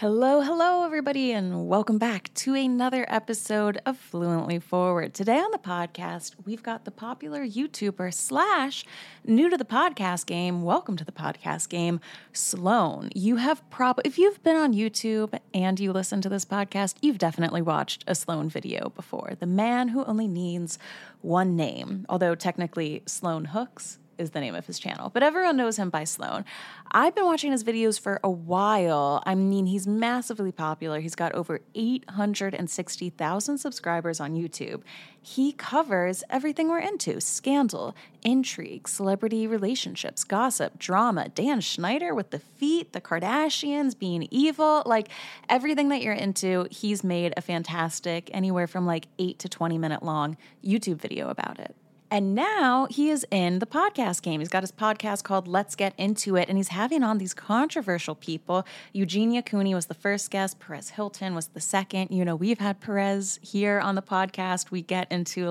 Hello, everybody, and welcome back to another episode of Fluently Forward. Today on the podcast, we've got the popular YouTuber slash new to the podcast game, welcome to the podcast game, Sloan. You have if you've been on YouTube and you listen to this podcast, you've definitely watched a Sloan video before. The man who only needs one name, although technically Sloan Hooks is the name of his channel, but everyone knows him by Sloan. I've been watching his videos for a while. I mean, he's massively popular. He's got over 860,000 subscribers on YouTube. He covers everything we're into: scandal, intrigue, celebrity relationships, gossip, drama, Dan Schneider with the feet, the Kardashians being evil, like everything that you're into. He's made a fantastic, anywhere from like 8 to 20 minute long YouTube video about it. And now he is in the podcast game. He's got his podcast called Let's Get Into It, and he's having on these controversial people. Eugenia Cooney was the first guest. Perez Hilton was the second. You know, we've had Perez here on the podcast. We get into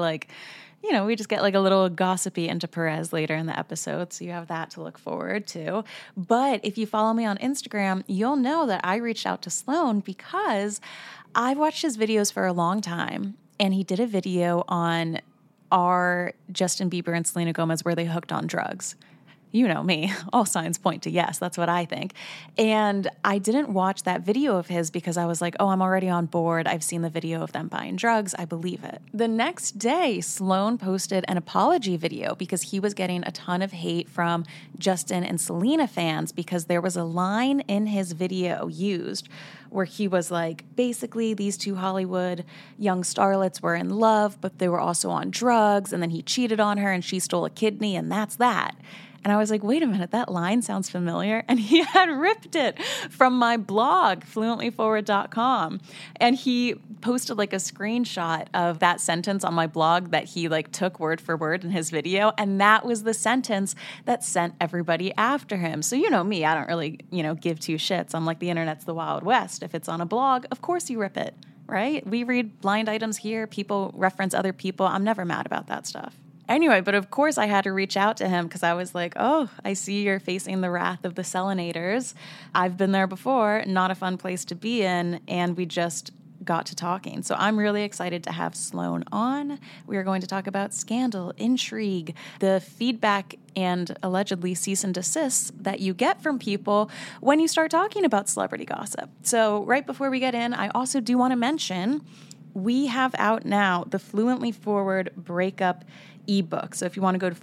we just get like a little gossipy into Perez later in the episode, so you have that to look forward to. But if you follow me on Instagram, you'll know that I reached out to Sloan because I've watched his videos for a long time, and he did a video on are Justin Bieber and Selena Gomez, were they hooked on drugs? You know me, all signs point to yes, that's what I think. And I didn't watch that video of his because I was like, oh, I'm already on board. I've seen the video of them buying drugs. I believe it. The next day, Sloan posted an apology video because he was getting a ton of hate from Justin and Selena fans because there was a line in his video used where he was like, basically, these two Hollywood young starlets were in love, but they were also on drugs, and then he cheated on her and she stole a kidney, and that's that. And I was like, wait a minute, that line sounds familiar. And he had ripped it from my blog, fluentlyforward.com. And he posted like a screenshot of that sentence on my blog that he like took word for word in his video. And that was the sentence that sent everybody after him. So you know me, I don't really, give two shits. I'm like, the internet's the Wild West. If it's on a blog, of course you rip it, right? We read blind items here. People reference other people. I'm never mad about that stuff. Anyway, but of course I had to reach out to him because I was like, oh, I see you're facing the wrath of the Selenators. I've been there before, not a fun place to be in, and we just got to talking. So I'm really excited to have Sloan on. We are going to talk about scandal, intrigue, the feedback and allegedly cease and desists that you get from people when you start talking about celebrity gossip. So right before we get in, I also do want to mention we have out now the Fluently Forward breakup ebook. So if you want to go to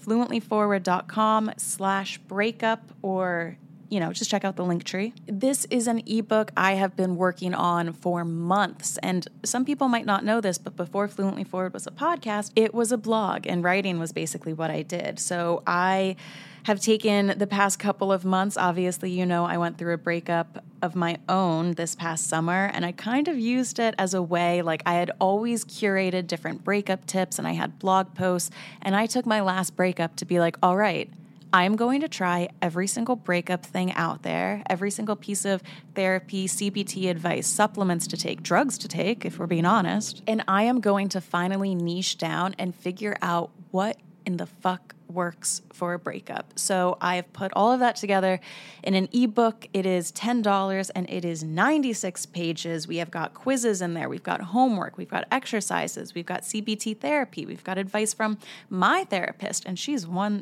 fluentlyforward.com/breakup or, just check out the link tree. This is an ebook I have been working on for months. And some people might not know this, but before Fluently Forward was a podcast, it was a blog, and writing was basically what I did. So I have taken the past couple of months. Obviously, I went through a breakup of my own this past summer, and I kind of used it as a way, like I had always curated different breakup tips and I had blog posts, and I took my last breakup to be like, all right, I'm going to try every single breakup thing out there, every single piece of therapy, CBT advice, supplements to take, drugs to take, if we're being honest, and I am going to finally niche down and figure out what in the fuck works for a breakup. So I've put all of that together in an ebook. It is $10 and it is 96 pages. We have got quizzes in there. We've got homework. We've got exercises. We've got CBT therapy. We've got advice from my therapist, and she's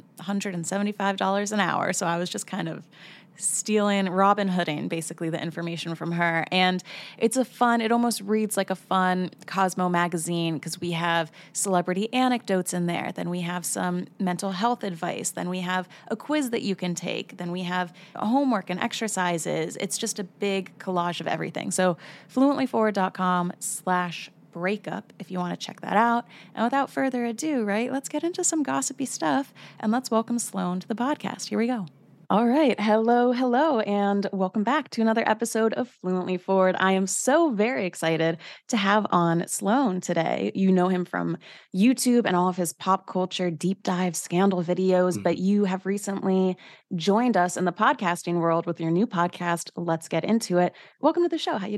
$175 an hour. So I was just kind of stealing, Robin Hooding, basically, the information from her. And it almost reads like a fun Cosmo magazine because we have celebrity anecdotes in there. Then we have some mental health advice. Then we have a quiz that you can take. Then we have homework and exercises. It's just a big collage of everything. So fluentlyforward.com/breakup if you want to check that out. And without further ado, right, let's get into some gossipy stuff and let's welcome Sloan to the podcast. Here we go. All right. Hello, and welcome back to another episode of Fluently Forward. I am so very excited to have on Sloan today. You know him from YouTube and all of his pop culture deep dive scandal videos, but you have recently joined us in the podcasting world with your new podcast, Let's Get Into It. Welcome to the show. How you doing?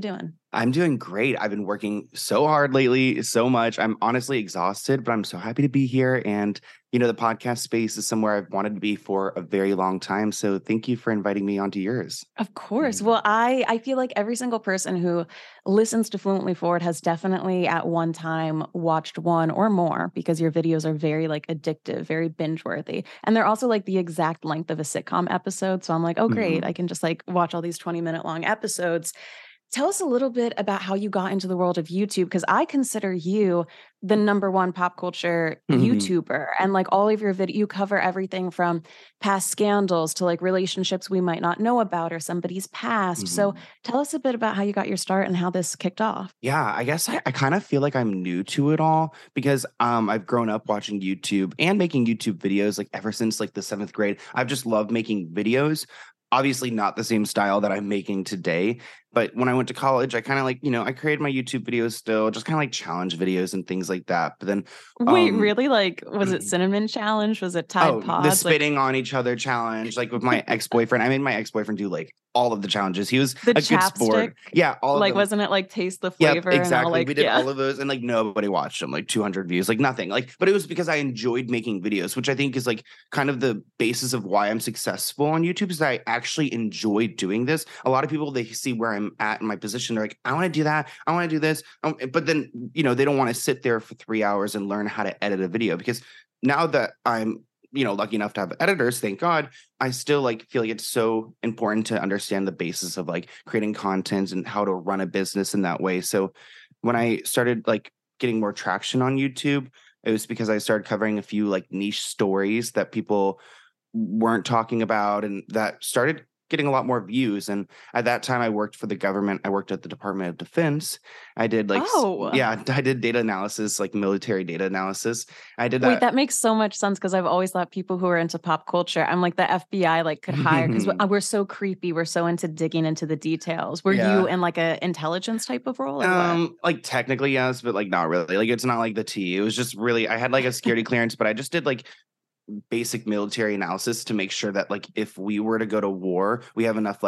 I'm doing great. I've been working so hard lately, so much. I'm honestly exhausted, but I'm so happy to be here. And, the podcast space is somewhere I've wanted to be for a very long time. So thank you for inviting me onto yours. Of course. Well, I feel like every single person who listens to Fluently Forward has definitely at one time watched one or more because your videos are very like addictive, very binge worthy. And they're also like the exact length of a sitcom episode. So I'm like, oh, great. I Mhm. can just like watch all these 20-minute long episodes. Tell us a little bit about how you got into the world of YouTube because I consider you the number one pop culture YouTuber and like all of your you cover everything from past scandals to like relationships we might not know about or somebody's past. So Mhm. tell us a bit about how you got your start and how this kicked off. Yeah, I guess I kind of feel like I'm new to it all because I've grown up watching YouTube and making YouTube videos like ever since like the seventh grade. I've just loved making videos. Obviously, not the same style that I'm making today. But when I went to college, I kind of like, I created my YouTube videos still, just kind of like challenge videos and things like that. But then, Wait, um, really? Like, was it Cinnamon Challenge? Was it Tide oh, the Pods? Like spitting on each other challenge, like with my ex-boyfriend. I made my ex-boyfriend do like all of the challenges. He was the a good chapstick? sport. Yeah, all of Like, them. wasn't it like taste the Yep, flavor and all exactly. like, We did yeah. all of those and like nobody watched them, like 200 views, like nothing. Like, but it was because I enjoyed making videos, which I think is like kind of the basis of why I'm successful on YouTube is that I actually enjoy doing this. A lot of people, they see where I'm at in my position. They're like, I want to do that. I want to do this. But then, they don't want to sit there for 3 hours and learn how to edit a video because now that I'm, lucky enough to have editors, thank God, I still like feel like it's so important to understand the basis of like creating content and how to run a business in that way. So when I started like getting more traction on YouTube, it was because I started covering a few like niche stories that people weren't talking about and that started getting a lot more views. And at that time I worked for the government. I worked at the Department of Defense. I did like Oh. yeah, I did data analysis, like military data analysis. I did Wait, that. that makes so much sense because I've always thought people who are into pop culture, I'm like the FBI like could hire because we're so creepy. We're so into digging into the details. Were you Yeah. in like a intelligence type of role or what? Like technically yes, but like not really. Like it's not like the T. It was just really I had like a security clearance, but I just did like basic military analysis to make sure that like if we were to go to war, we have enough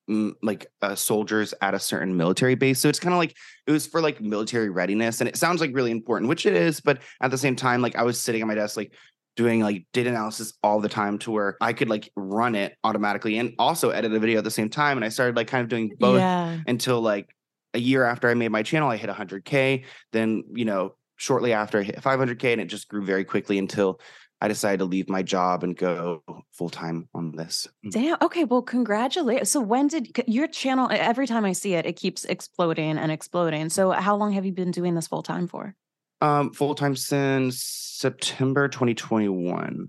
soldiers at a certain military base. So it's kind of like it was for like military readiness, and it sounds like really important, which it is. But at the same time, like I was sitting at my desk, like doing like data analysis all the time to where I could like run it automatically and also edit a video at the same time. And I started like kind of doing both Yeah. until like a year after I made my channel, I hit 100K. Then, shortly after I hit 500K, and it just grew very quickly until I decided to leave my job and go full time on this. Damn. Okay. Well, congratulations. So when did your channel, every time I see it, it keeps exploding and exploding. So how long have you been doing this full time for? Full time since September 2021.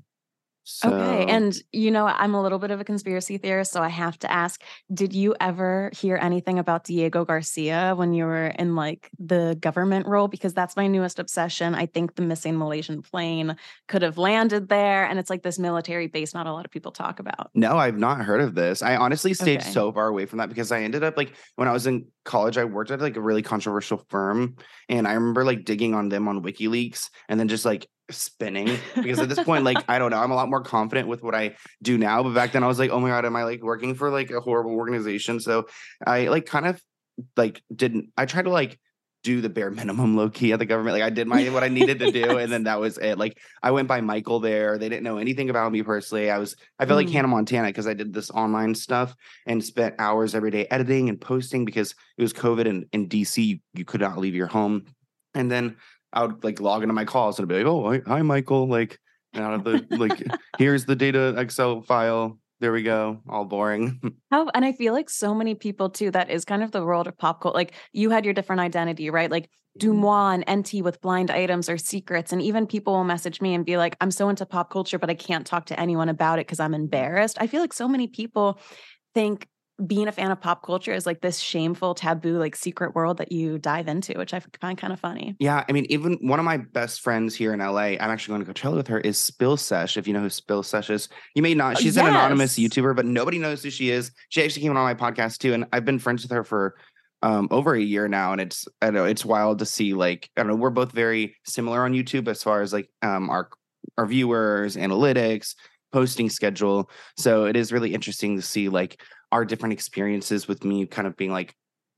Okay. So And, I'm a little bit of a conspiracy theorist, so I have to ask, did you ever hear anything about Diego Garcia when you were in like the government role? Because that's my newest obsession. I think the missing Malaysian plane could have landed there. And it's like this military base not a lot of people talk about. no, I've not heard of this. I honestly stayed Okay. so far away from that because I ended up like when I was in college, I worked at like a really controversial firm, and I remember like digging on them on WikiLeaks and then just like spinning because at this point, like I don't know, I'm a lot more confident with what I do now. But back then, I was like, oh my god, am I like working for like a horrible organization? So I like kind of like didn't. I tried to like do the bare minimum low key at the government. Like I did my what I needed to do, and Yes. then that was it. Like I went by Michael there. They didn't know anything about me personally. I felt like Mm. Hannah Montana because I did this online stuff and spent hours every day editing and posting because it was COVID and in DC you could not leave your home. And then I would like log into my calls and I'd be like, oh hi Michael, like out of the like here's the data Excel file. There we go. All boring. How and I feel like so many people too, that is kind of the world of pop culture. Like you had your different identity, right? Like Dumois and NT with blind items or secrets. And even people will message me and be like, I'm so into pop culture, but I can't talk to anyone about it because I'm embarrassed. I feel like so many people think being a fan of pop culture is like this shameful, taboo, like secret world that you dive into, which I find kind of funny. Yeah, I mean, even one of my best friends here in LA, I'm actually going to Coachella with her, is Spill Sesh. If you know who Spill Sesh is, you may not. Oh, She's an anonymous yes. YouTuber, but nobody knows who she is. She actually came on my podcast too, and I've been friends with her for over a year now. And I know it's wild to see. Like, I don't know, we're both very similar on YouTube as far as like our viewers, analytics, posting schedule. So it is really interesting to see like our different experiences with me kind of being like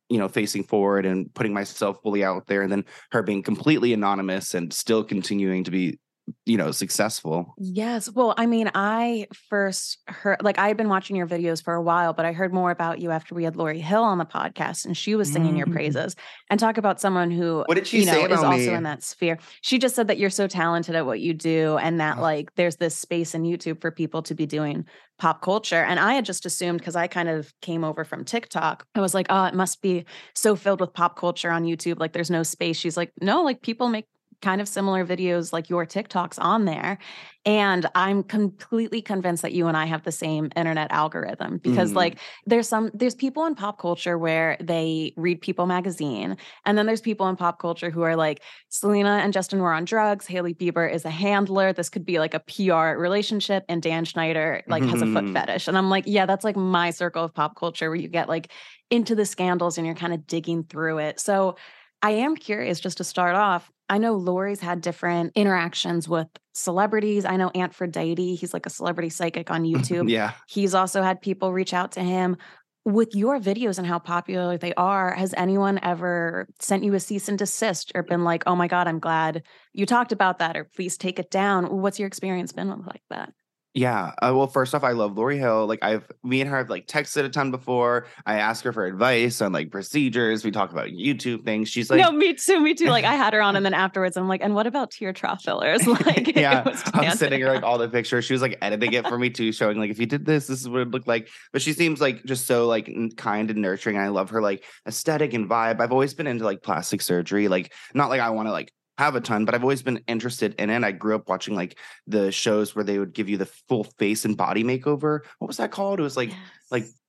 facing forward and putting myself fully out there, and then her being completely anonymous and still continuing to be, successful. Yes. Well, I mean, I first heard, like, I had been watching your videos for a while, but I heard more about you after we had Lori Hill on the podcast and she was singing your Mm. praises. And talk about someone who, What did she say is about also me? in that sphere. She just said that you're so talented at what you do and that, Oh, like, there's this space in YouTube for people to be doing pop culture. And I had just assumed, because I kind of came over from TikTok, I was like, oh, it must be so filled with pop culture on YouTube. Like, there's no space. She's like, no, like, people make kind of similar videos like your TikToks on there. And I'm completely convinced that you and I have the same internet algorithm because mm. like there's people in pop culture where they read People magazine, and then there's people in pop culture who are like, Selena and Justin were on drugs, Hailey Bieber is a handler, this could be like a PR relationship, and Dan Schneider like has a foot fetish. And I'm like, yeah, that's like my circle of pop culture where you get like into the scandals and you're kind of digging through it. So I am curious, just to start off. I know Lori's had different interactions with celebrities. I know Aphrodite, he's like a celebrity psychic on YouTube. Yeah. He's also had people reach out to him. With your videos and how popular they are, has anyone ever sent you a cease and desist or been like, oh my God, I'm glad you talked about that, or please take it down? What's your experience been like that? Yeah. Well, first off, I love Lori Hill. Like me and her have like texted a ton before. I ask her for advice on like procedures. We talk about YouTube things. She's No, like, me too. Me too. Like I had her on, and then afterwards, I'm like, and what about tear trough fillers? Like it yeah, was I'm sending her like standard. all the pictures. She was like editing it for me too, showing like if you did this, this is what it looked like. But she seems like just so like kind and nurturing. I love her like aesthetic and vibe. I've always been into like plastic surgery. Like not like I want to like have a ton, but I've always been interested in it. I grew up watching like the shows where they would give you the full face and body makeover. What was that called? It was like Yes.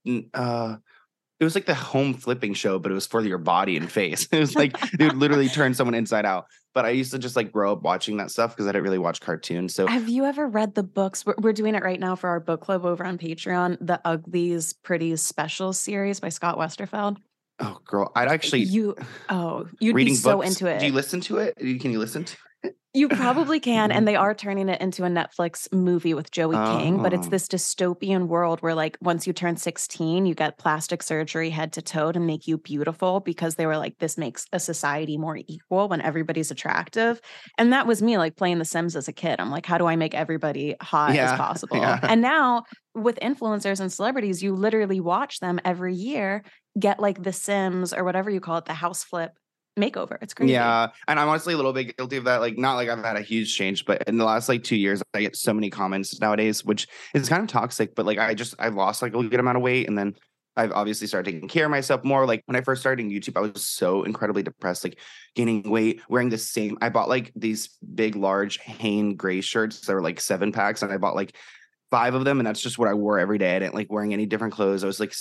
it was like the home flipping show, but it was for your body and face. It was like they would literally turn someone inside out. But I used to just like grow up watching that stuff because I didn't really watch cartoons. So, Have you ever read the books? We're doing it right now for our book club over on Patreon, the Uglies Pretties Special series by Scott Westerfeld. oh girl, I'd actually You'd be reading so books. into Do you it. listen to it? Can you listen to You probably can, and it? they are turning it into a Netflix movie with Joey King, but it's Oh, this dystopian world where, like, once you turn 16, you get plastic surgery head to toe to make you beautiful because they were like, this makes a society more equal when everybody's attractive. And that was me, like, playing The Sims as a kid. I'm like, how do I make everybody hot as yeah, possible? yeah. And now with influencers and celebrities, you literally watch them every year get like The Sims or whatever you call it, the house flip makeover. It's crazy. Yeah, and I'm honestly a little bit guilty of that. Like, not like I've had a huge change, but in the last like 2 years, I get so many comments nowadays, which is kind of toxic. But like, I lost like a good amount of weight, and then I've obviously started taking care of myself more. Like when I first started in YouTube, I was so incredibly depressed, like gaining weight, wearing the same. I bought like these big, large Hanes gray shirts that were like 7 packs, and I bought like 5 of them, and that's just what I wore every day. I didn't like wearing any different clothes.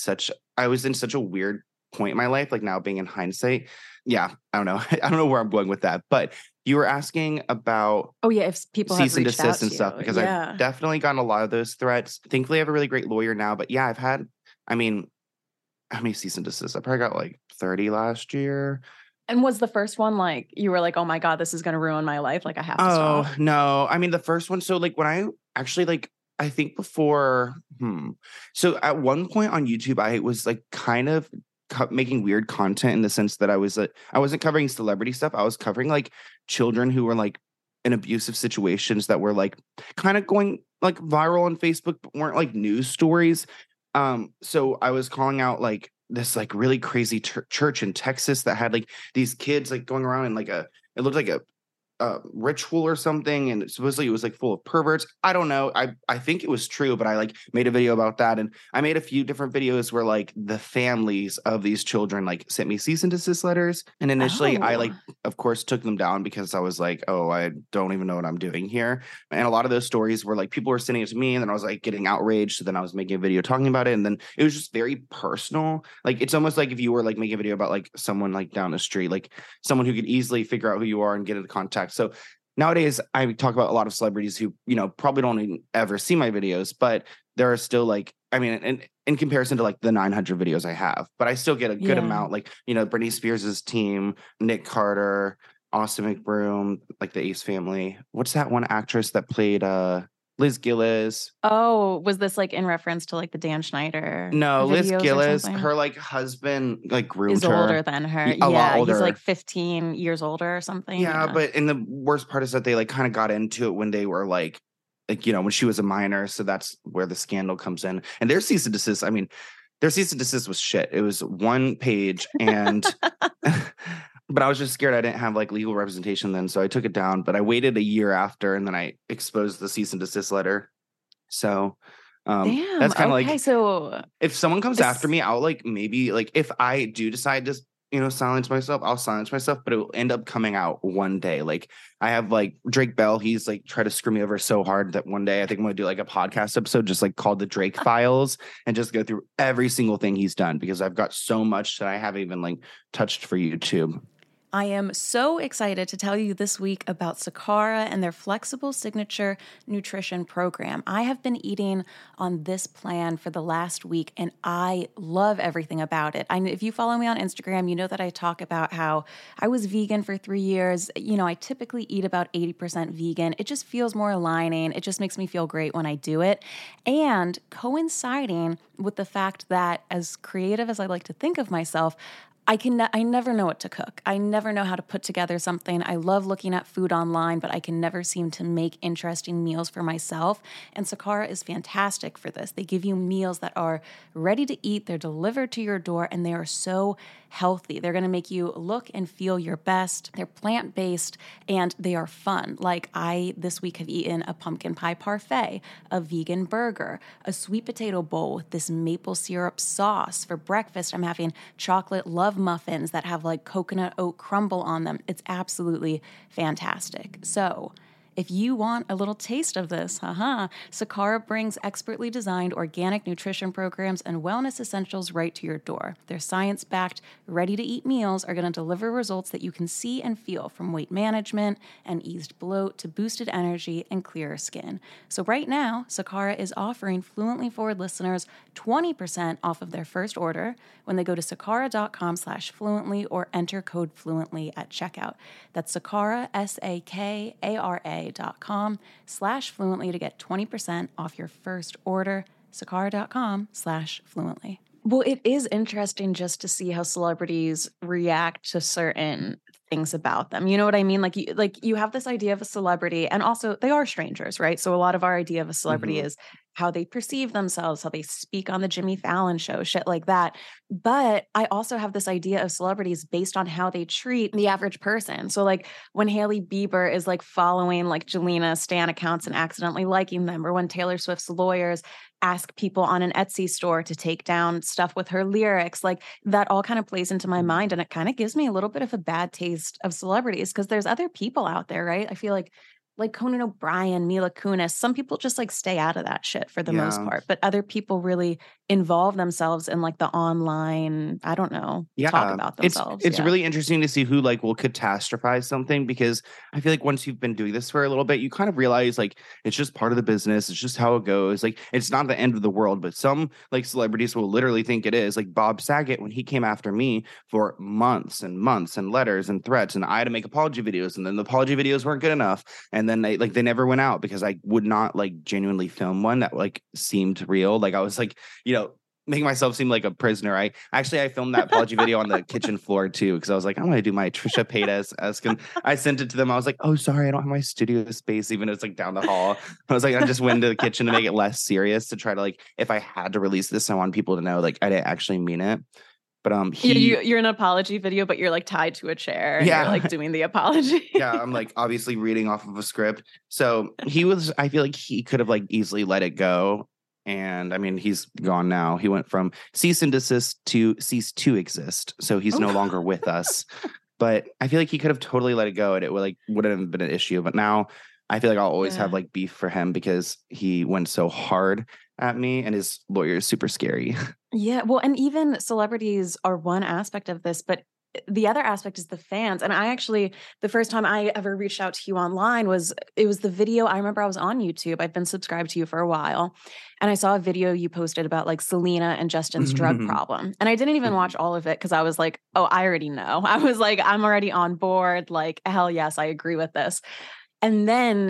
I was in such a weird point in my life, like now being in hindsight. Yeah, I don't know. I don't know where I'm going with that. But you were asking about Oh yeah, if people have cease and reached out desist and to stuff you. because I've Yeah. definitely gotten a lot of those threats. Thankfully, I have a really great lawyer now. But yeah, I mean, how many cease and desist? I probably got like 30 last year. And was the first one like you were like, "Oh my god, this is gonna ruin my life, like I have to stop?" Oh, no. I mean, the first one, so, like, when I actually, like I think before so at one point on YouTube, I was, like, kind of making weird content in the sense that I wasn't covering celebrity stuff. I was covering, like, children who were, like, in abusive situations that were, like, kinda going, like, viral on Facebook, but weren't, like, news stories. So I was calling out, like, this, like, really crazy church in Texas that had, like, these kids, like, going around in, like, a it looked like a ritual or something, and supposedly it was like full of perverts. I don't know. I think it was true, but I like made a video about that, and I made a few different videos where like the families of these children like sent me cease and desist letters, and initially I Oh. like of course took them down because I was like, oh, I don't even know what I'm doing here, and a lot of those stories were like people were sending it to me, and then I was like getting outraged, so then I was making a video talking about it, and then it was just very personal. Like it's almost like if you were like making a video about like someone like down the street, like someone who could easily figure out who you are and get into contact. So nowadays, I talk about a lot of celebrities who, probably don't even ever see my videos, but there are still like, I mean, in comparison to like the 900 videos I have, but I still get a good Yeah. amount, like, Britney Spears's team, Nick Carter, Austin McBroom, like the Ace family. What's that one actress that played Liz Gillis. Oh, was this like in reference to like the Dan Schneider No, Liz videos or Gillis, something? her like husband like groomed Is older her than her. a lot Yeah, he's like older. 15 years older or something. Yeah, Yeah. but and the worst part is that they like kind of got into it when they were like when she was a minor. So that's where the scandal comes in. And their cease and desist, I mean, their cease and desist was shit. It was one page and but I was just scared I didn't have like legal representation then. So I took it down. But I waited a year after and then I exposed the cease and desist letter. So Damn. that's kind of Okay. like So if someone comes after it's, me, I'll like maybe like if I do decide to silence myself, I'll silence myself, but it will end up coming out one day. Like I have like Drake Bell, he's like tried to screw me over so hard that one day I think I'm gonna do like a podcast episode just like called the Drake Files and just go through every single thing he's done because I've got so much that I haven't even like touched for YouTube. I am so excited to tell you this week about Sakara and their flexible signature nutrition program. I have been eating on this plan for the last week and I love everything about it. If you follow me on Instagram, you know that I talk about how I was vegan for 3 years. I typically eat about 80% vegan. It just feels more aligning. It just makes me feel great when I do it. And coinciding with the fact that, as creative as I like to think of myself, I never know what to cook. I never know how to put together something. I love looking at food online, but I can never seem to make interesting meals for myself. And Sakara is fantastic for this. They give you meals that are ready to eat. They're delivered to your door and they are so healthy. They're going to make you look and feel your best. They're plant-based and they are fun. Like I this week have eaten a pumpkin pie parfait, a vegan burger, a sweet potato bowl with this maple syrup sauce. For breakfast, I'm having chocolate love muffins that have like coconut oat crumble on them. It's absolutely fantastic. So if you want a little taste of this, Sakara brings expertly designed organic nutrition programs and wellness essentials right to your door. Their science-backed, ready-to-eat meals are going to deliver results that you can see and feel, from weight management and eased bloat to boosted energy and clearer skin. So right now, Sakara is offering Fluently Forward listeners 20% off of their first order when they go to sakara.com/fluently or enter code fluently at checkout. That's Sakara, sakara.com/fluently to get 20% off your first order. Sakara.com/fluently. Well, it is interesting just to see how celebrities react to certain things about them. You know what I mean? Like you have this idea of a celebrity, and also they are strangers, right? So a lot of our idea of a celebrity Mhm. is how they perceive themselves, how they speak on the Jimmy Fallon show, shit like that. But I also have this idea of celebrities based on how they treat the average person. So like when Hailey Bieber is like following like Jelena Stan accounts and accidentally liking them, or when Taylor Swift's lawyers ask people on an Etsy store to take down stuff with her lyrics, like that all kind of plays into my mind. And it kind of gives me a little bit of a bad taste of celebrities because there's other people out there, right? I feel like Conan O'Brien, Mila Kunis, some people just like stay out of that shit for the most Yeah. part, but other people really involve themselves in like the online, I don't know, talk Yeah, about it's themselves. it's Yeah. really interesting to see who like will catastrophize something because I feel like once you've been doing this for a little bit, you kind of realize like it's just part of the business. It's just how it goes. Like it's not the end of the world, but some like celebrities will literally think it is. Like Bob Saget, when he came after me for months and months and letters and threats, and I had to make apology videos, and then the apology videos weren't good enough, and then they never went out because I would not like genuinely film one that like seemed real. Like I was like, making myself seem like a prisoner. I filmed that apology video on the kitchen floor too because I was like, I'm gonna do my Trisha Paytas esque. I sent it to them. I was like, oh, sorry, I don't have my studio space, even though it's like down the hall. I was like, I just went into the kitchen to make it less serious to try to like, if I had to release this, I want people to know like I didn't actually mean it. But Yeah, he you're an apology video, but you're like tied to a chair and you're yeah. like doing the apology. Yeah, I'm like obviously reading off of a script. So I feel like he could have like easily let it go. And I mean, he's gone now. He went from cease and desist to cease to exist. So he's no longer with us. But I feel like he could have totally let it go and it wouldn't have been an issue. But now I feel like I'll always have Yeah. like beef for him because he went so hard at me and his lawyer is super scary. Yeah, well, and even celebrities are one aspect of this, but the other aspect is the fans. And the first time I ever reached out to you online was the video. I remember I was on YouTube. I've been subscribed to you for a while. And I saw a video you posted about like Selena and Justin's drug problem. And I didn't even watch all of it because I was like, oh, I already know. I was like, I'm already on board. Like, hell yes, I agree with this. And then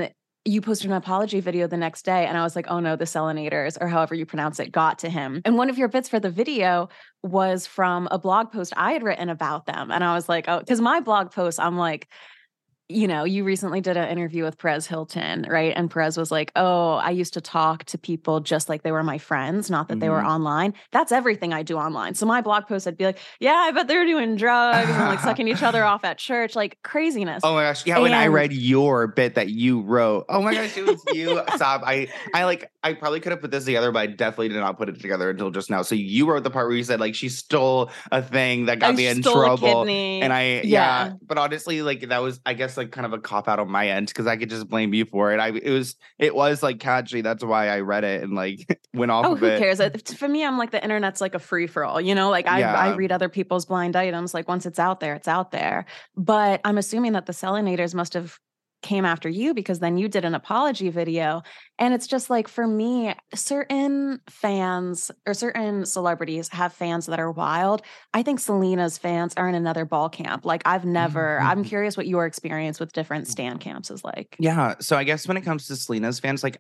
you posted an apology video the next day, and I was like, oh no, the Selenators, or however you pronounce it, got to him. And one of your bits for the video was from a blog post I had written about them. And I was like, oh, because my blog post, I'm like, you know, you recently did an interview with Perez Hilton, right? And Perez was like, oh, I used to talk to people just like they were my friends, not that they were online. That's everything I do online. So my blog post, I'd be like, yeah, I bet they were doing drugs and like sucking each other off at church, like craziness. Oh my gosh. Yeah, when I read your bit that you wrote, oh my gosh, it was you. Stop. I probably could have put this together, but I definitely did not put it together until just now. So you wrote the part where you said like she stole a thing that got me in trouble. And yeah. But honestly, like that was, I guess, like kind of a cop out on my end because I could just blame you for it. It was like catchy. That's why I read it and like went off of it. Who cares? For me, I'm like the internet's like a free for all, you know, like I read other people's blind items. Like once it's out there, it's out there. But I'm assuming that the Selenators must have came after you because then you did an apology video. And it's just like, for me, certain fans or certain celebrities have fans that are wild. I think Selena's fans are in another ball camp. Like I'm curious what your experience with different stan camps is like. Yeah. So I guess when it comes to Selena's fans, like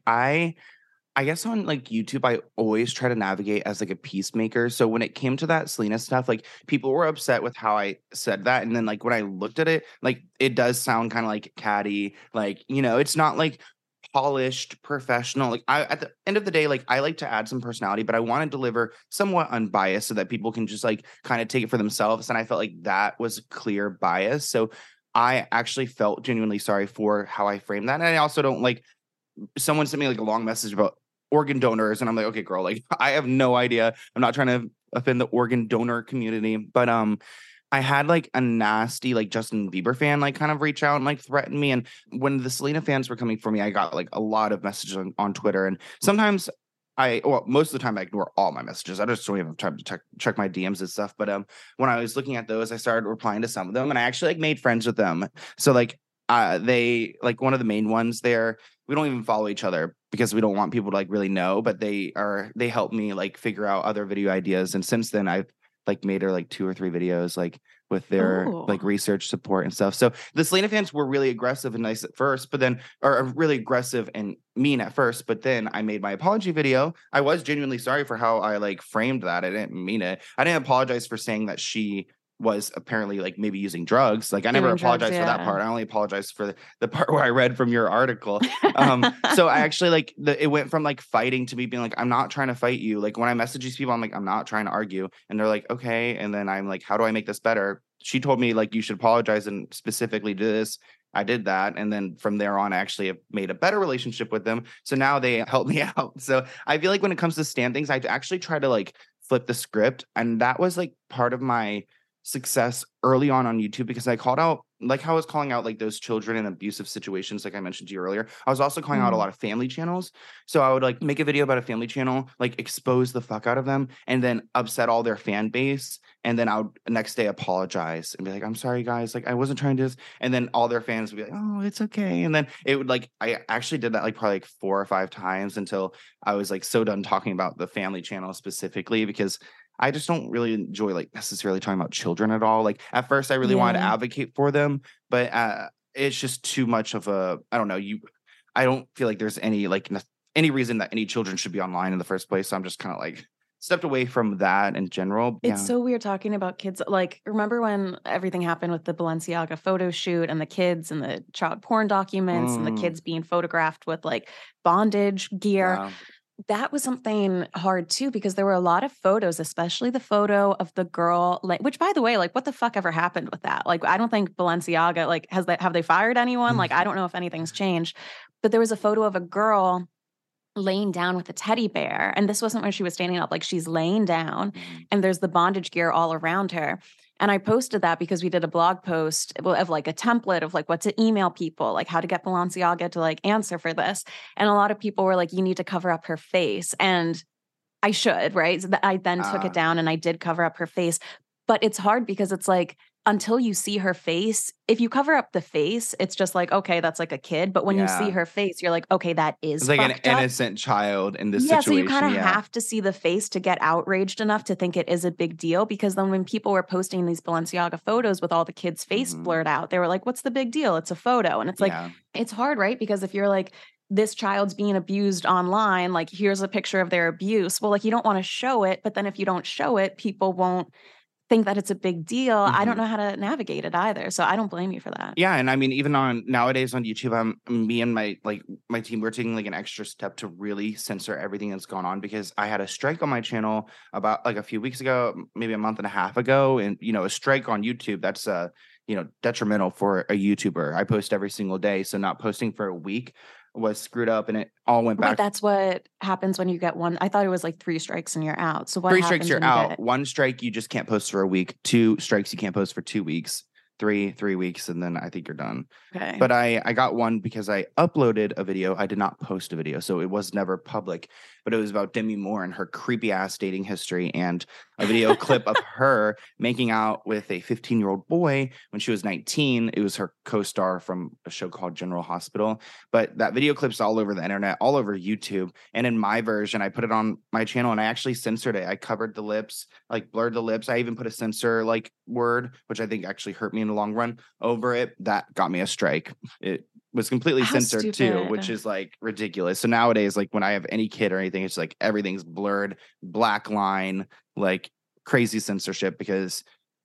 I guess on like YouTube, I always try to navigate as like a peacemaker. So when it came to that Selena stuff, like people were upset with how I said that. And then like when I looked at it, like it does sound kind of like catty, like, you know, it's not like polished, professional. Like at the end of the day, like I like to add some personality, but I want to deliver somewhat unbiased so that people can just like kind of take it for themselves. And I felt like that was clear bias. So I actually felt genuinely sorry for how I framed that. And I also don't like, someone sent me like a long message about organ donors, and I'm like, okay, girl, like I have no idea. I'm not trying to offend the organ donor community, but I had like a nasty like Justin Bieber fan like kind of reach out and like threaten me. And when the Selena fans were coming for me, I got like a lot of messages on Twitter. And sometimes most of the time I ignore all my messages. I just don't even have time to check my DMs and stuff. But when I was looking at those, I started replying to some of them, and I actually like made friends with them. So like they like one of the main ones there. We don't even follow each other because we don't want people to like really know, but they help me like figure out other video ideas. And since then I've like made her like 2 or 3 videos like with their like research support and stuff. So the Selena fans were really aggressive and nice at first, but then or really aggressive and mean at first, but then I made my apology video. I was genuinely sorry for how I like framed that. I didn't mean it. I didn't apologize for saying that she was apparently like maybe using drugs. Like I never apologized for that part. I only apologized for the part where I read from your article. So I actually like it went from like fighting to me being like, I'm not trying to fight you. Like when I message these people, I'm like, I'm not trying to argue. And they're like, okay. And then I'm like, how do I make this better? She told me like, you should apologize and specifically do this. I did that. And then from there on, I actually have made a better relationship with them. So now they help me out. So I feel like when it comes to stan things, I actually try to like flip the script. And that was like part of my success early on YouTube because I called out, like how I was calling out like those children in abusive situations, like I mentioned to you earlier. I was also calling out a lot of family channels. So I would like make a video about a family channel, like expose the fuck out of them and then upset all their fan base. And then I would next day apologize and be like, I'm sorry guys, like I wasn't trying to. And then all their fans would be like, oh, it's okay. And then it would like, I actually did that like probably like 4 or 5 times until I was like so done talking about the family channel specifically because I just don't really enjoy like necessarily talking about children at all. Like at first I really wanted to advocate for them, but it's just too much of a, I don't know, I don't feel like there's any like any reason that any children should be online in the first place. So I'm just kind of like stepped away from that in general. It's so weird talking about kids. Like, remember when everything happened with the Balenciaga photo shoot and the kids and the child porn documents and the kids being photographed with like bondage gear? Yeah. That was something hard too, because there were a lot of photos, especially the photo of the girl, like, which by the way, like what the fuck ever happened with that? Like, I don't think Balenciaga, like, have they fired anyone? Like, I don't know if anything's changed, but there was a photo of a girl laying down with a teddy bear. And this wasn't when she was standing up, like she's laying down and there's the bondage gear all around her. And I posted that because we did a blog post of like a template of like what to email people, like how to get Balenciaga to like answer for this. And a lot of people were like, you need to cover up her face. And I should, right? So I then took it down and I did cover up her face. But it's hard because it's like, until you see her face, if you cover up the face, it's just like, okay, that's like a kid. But when you see her face, you're like, okay, that is it's like an innocent child in this situation. So you kind of have to see the face to get outraged enough to think it is a big deal. Because then when people were posting these Balenciaga photos with all the kids' face blurred out, they were like, what's the big deal? It's a photo. And it's like, it's hard, right? Because if you're like, this child's being abused online. Like, here's a picture of their abuse. Well, like, you don't want to show it, but then if you don't show it, people won't think that it's a big deal. I don't Mhm. know how to navigate it either. So I don't blame you for that. Yeah, and I mean, even on nowadays on YouTube, me and my team, we're taking like an extra step to really censor everything that's gone on because I had a strike on my channel about like a few weeks ago, maybe a month and a half ago, and a strike on YouTube, that's detrimental for a YouTuber. I post every single day, so not posting for a week was screwed up, and it all went Wait, back. that's what happens when you get one. I thought it was like 3 strikes and you're out. So what 3 strikes, happens you're when you out. get 1 strike, you just can't post for a week. 2 strikes, you can't post for 2 weeks. 3 weeks, and then I think you're done. okay? But I got one because I uploaded a video. I did not post a video, so it was never public. But it was about Demi Moore and her creepy ass dating history, and a video clip of her making out with a 15-year-old boy when she was 19. It was her co-star from a show called General Hospital. But that video clip's all over the internet, all over YouTube. And in my version, I put it on my channel, and I actually censored it. I covered the lips, like blurred the lips. I even put a censor like word, which I think actually hurt me in the long run, over it. That got me a strike. It was completely How censored too, which stupid. is like ridiculous. So nowadays, like when I have any kid or anything, it's like everything's blurred, black line, like crazy censorship because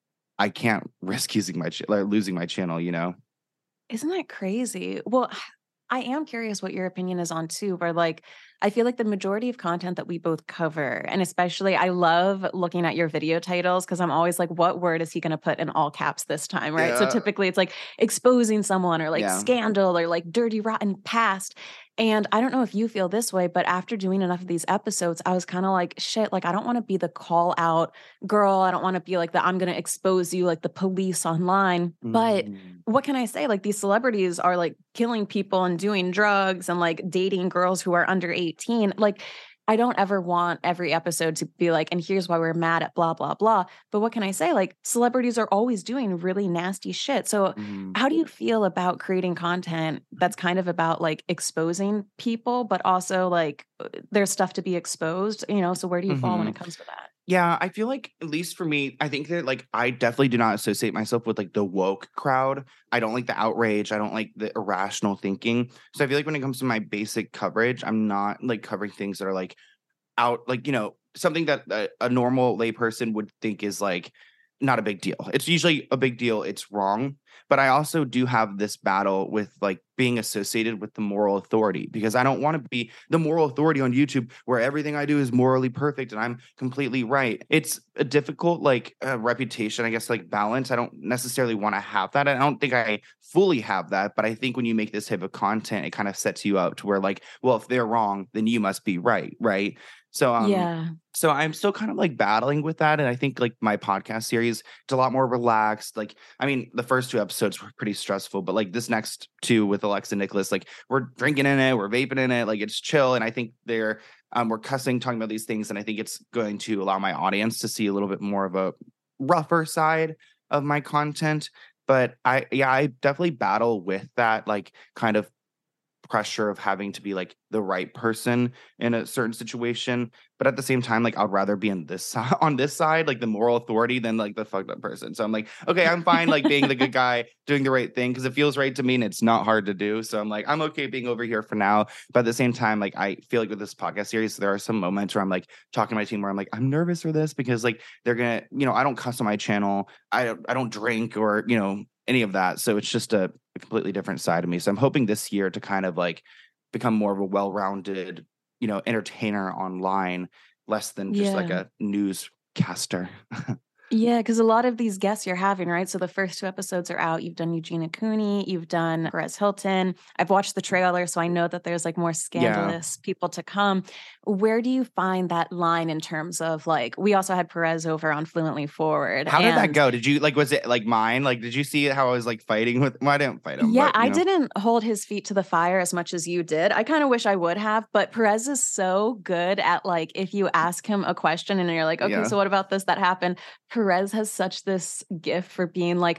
I can't risk losing my channel. Isn't that crazy? Well, I am curious what your opinion is on too, where like I feel like the majority of content that we both cover, and especially I love looking at your video titles because I'm always like, what word is he going to put in all caps this time? Right. So Yeah. typically it's like exposing someone or like Yeah. scandal or like dirty, rotten past. And I don't know if you feel this way, but after doing enough of these episodes, I was kind of like, shit, like I don't want to be the call out girl. I don't want to be like the I'm going to expose you like the police online. But Mm. what can I say? Like these celebrities are like killing people and doing drugs and like dating girls who are under 18. Like, I don't ever want every episode to be like, and here's why we're mad at blah, blah, blah. But what can I say? Like, celebrities are always doing really nasty shit. So, Mhm. how do you feel about creating content that's kind of about like exposing people, but also like there's stuff to be exposed, So, where do you fall when Mhm. it comes to that? Yeah, I feel like at least for me, I think that like I definitely do not associate myself with like the woke crowd. I don't like the outrage. I don't like the irrational thinking. So I feel like when it comes to my basic coverage, I'm not like covering things that are like out, like, something that a normal layperson would think is like not a big deal. It's usually a big deal. It's wrong. But I also do have this battle with like being associated with the moral authority because I don't want to be the moral authority on YouTube where everything I do is morally perfect and I'm completely right. It's a difficult like reputation, I guess, like balance. I don't necessarily want to have that. I don't think I fully have that, but I think when you make this type of content, it kind of sets you up to where like, well, if they're wrong, then you must be right, right? So Yeah. so I'm still kind of like battling with that. And I think like my podcast series, it's a lot more relaxed. Like, I mean, the first 2 episodes were pretty stressful, but like this next 2 with Alexa Nicholas, like we're drinking in it, we're vaping in it, like it's chill. And I think we're cussing, talking about these things. And I think it's going to allow my audience to see a little bit more of a rougher side of my content. But I definitely battle with that, like kind of pressure of having to be like the right person in a certain situation. But at the same time, like I'd rather be on this side, like the moral authority than like the fucked up person. So I'm like, okay, I'm fine like being the good guy, doing the right thing because it feels right to me and it's not hard to do. So I'm like, I'm okay being over here for now. But at the same time, like I feel like with this podcast series, there are some moments where I'm like talking to my team where I'm like, I'm nervous for this because like they're gonna, I don't cuss on my channel. I don't drink or, any of that. So it's just a completely different side of me. So I'm hoping this year to kind of like become more of a well-rounded, entertainer online, less than just like Yeah. a newscaster. Yeah, because a lot of these guests you're having, right? So the first 2 episodes are out. You've done Eugenia Cooney, you've done Perez Hilton. I've watched the trailer, so I know that there's like more Yeah. scandalous people to come. Where do you find that line in terms of like, we also had Perez over on Fluently Forward. How did that And go? Did you like, was it like mine? Like, did you see how I was like fighting with, well, I didn't fight him, yeah, but I didn't hold his feet to the fire as much as you did. I kind of wish I would have, but Perez is so good at like, if you ask him a question and you're like, okay, yeah. so what about this that happened? Perez has such this gift for being like,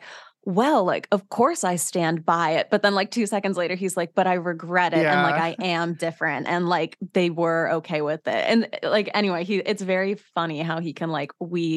well, like, of course I stand by it. But then like 2 seconds later, he's like, but I regret it. And like, Yeah. I am different. And like, they were okay with it. And like, anyway, it's very funny how he can like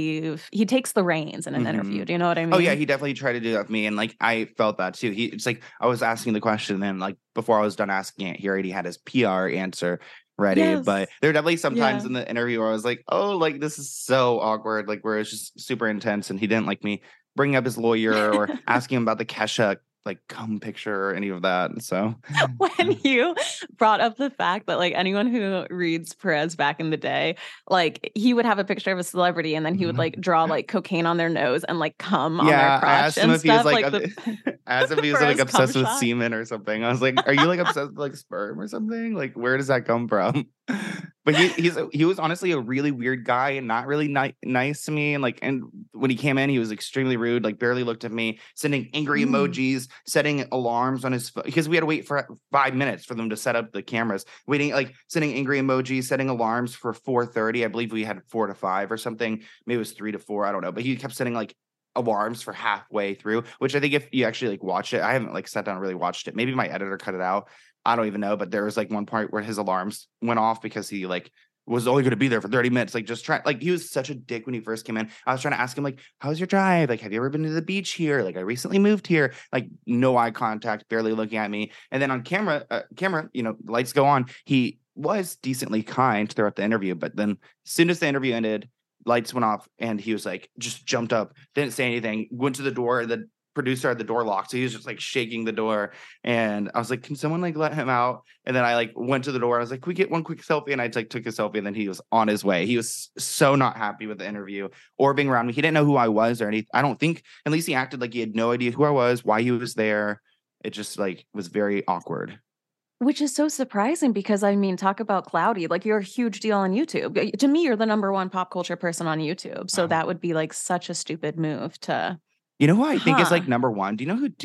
he takes the reins in an interview. Mhm. Do you know what I Oh, yeah, mean? he definitely tried to do that with me, and, like, I felt that too. It's like I was asking the question, and then, like, before I was done asking it, he already had his PR answer ready, but Yes. there were definitely some times Yeah. in the interview where I was like, "Oh, like, this is so awkward," like, where it's just super intense, and he didn't like me bringing up his lawyer or asking him about the Kesha, like, cum picture or any of that, so When you brought up the fact that like anyone who reads Perez back in the day, like he would have a picture of a celebrity and then he would like draw like cocaine on their nose and like cum on their Yeah, I crotch asked him and if he was stuff, like like the I asked him if he was like Perez cum obsessed with shot. semen or something. I was like, "Are you like obsessed with like sperm or something? Like, where does that come from?" But he was honestly a really weird guy and not really nice to me. And when he came in, he was extremely rude. Like, barely looked at me, sending angry Mm. emojis, setting alarms on his phone because we had to wait for 5 minutes for them to set up the cameras. Waiting, like sending angry emojis, setting alarms for 4:30. I believe we had 4 to 5 or something. Maybe it was 3 to 4. I don't know. But he kept setting like alarms for halfway through, which I think if you actually like watch it, I haven't like sat down and really watched it. Maybe my editor cut it out. I don't even know, but there was like one part where his alarms went off because he like was only going to be there for 30 minutes. Like just trying, like he was such a dick when he first came in. I was trying to ask him like, how's your drive? Like, have you ever been to the beach here? Like I recently moved here, like no eye contact, barely looking at me. And then on camera, lights go on. He was decently kind throughout the interview, but then as soon as the interview ended, lights went off and he was like just jumped up, didn't say anything, went to the door. The producer had the door locked, so he was just like shaking the door, and I was like, can someone like let him out? And then I like went to the door. I was like, can we get one quick selfie? And I like took a selfie, and then he was on his way. He was so not happy with the interview or being around me. He didn't know who I was or anything. I don't think, at least he acted like he had no idea who I was, why he was there. It just like was very awkward. Which is so surprising because I mean, talk about cloudy. Like you're a huge deal on YouTube. To me, you're the number one pop culture person on YouTube. So Wow. that would be like such a stupid move to, You know who I think is huh? like number one? Do you know who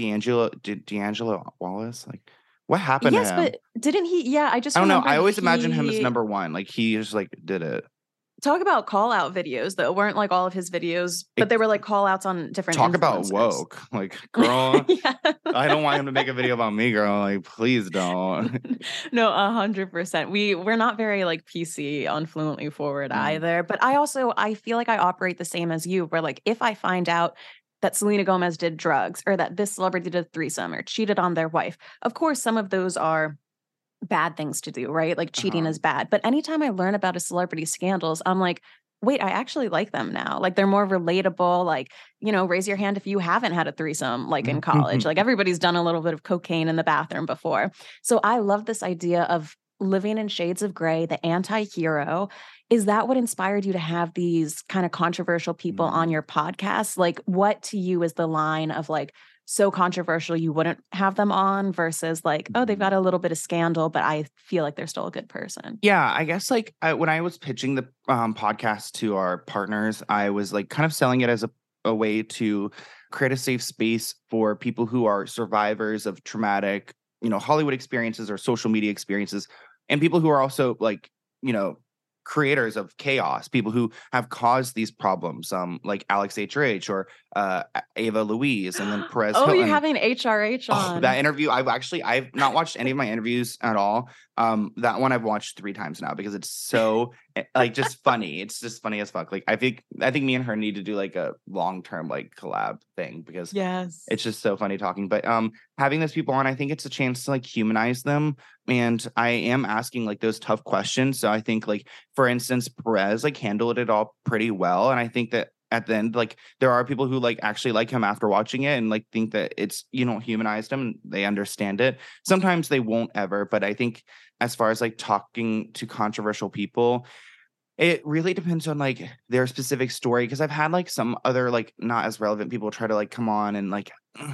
D'Angelo Wallace? Like, what happened to Yes, him? but didn't he? Yeah, I just I don't know. I remembered always imagine him as he number one. Like he just like did it. talk about call out videos that weren't like all of his videos, but It they were like call outs on different talk about influencers. woke. Like, girl, Yeah. I don't want him to make a video about me, girl. Like, please don't. No, 100%. We're not very like PC on Fluently Forward Mm. either. But I feel like I operate the same as you, where like if I find out that Selena Gomez did drugs or that this celebrity did a threesome or cheated on their wife, of course, some of those are bad things to do, right? Like cheating Uh-huh. is bad. But anytime I learn about a celebrity's scandals, I'm like, wait, I actually like them now. Like they're more relatable. Like, raise your hand if you haven't had a threesome, like in college. Like everybody's done a little bit of cocaine in the bathroom before. So I love this idea of living in shades of gray, the anti hero. Is that what inspired you to have these kind of controversial people on Mm. your podcast? Like, what to you is the line of like, so controversial you wouldn't have them on versus like, oh, they've got Mhm. a little bit of scandal, but I feel like they're still a good person. Yeah, I guess like when I was pitching the podcast to our partners, I was like kind of selling it as a way to create a safe space for people who are survivors of traumatic, Hollywood experiences or social media experiences, and people who are also like, you know, creators of chaos, people who have caused these problems, like Alex HRH or Ava Louise, and then Perez Oh, you're Hilton. having HRH Oh, that on. interview, I've not watched any of my interviews at all. That one I've watched 3 times now because it's so like just funny. It's just funny as fuck. Like I think me and her need to do like a long-term like collab thing because Yes. it's just so funny talking. But having those people on, I think it's a chance to like humanize them. And I am asking like those tough questions. So I think like for instance, Perez like handled it all pretty well. And I think that at the end, like there are people who like actually like him after watching it and like think that it's humanized him and they understand it. Sometimes they won't ever, but I think as far as like talking to controversial people, it really depends on like their specific story because I've had like some other like not as relevant people try to like come on and like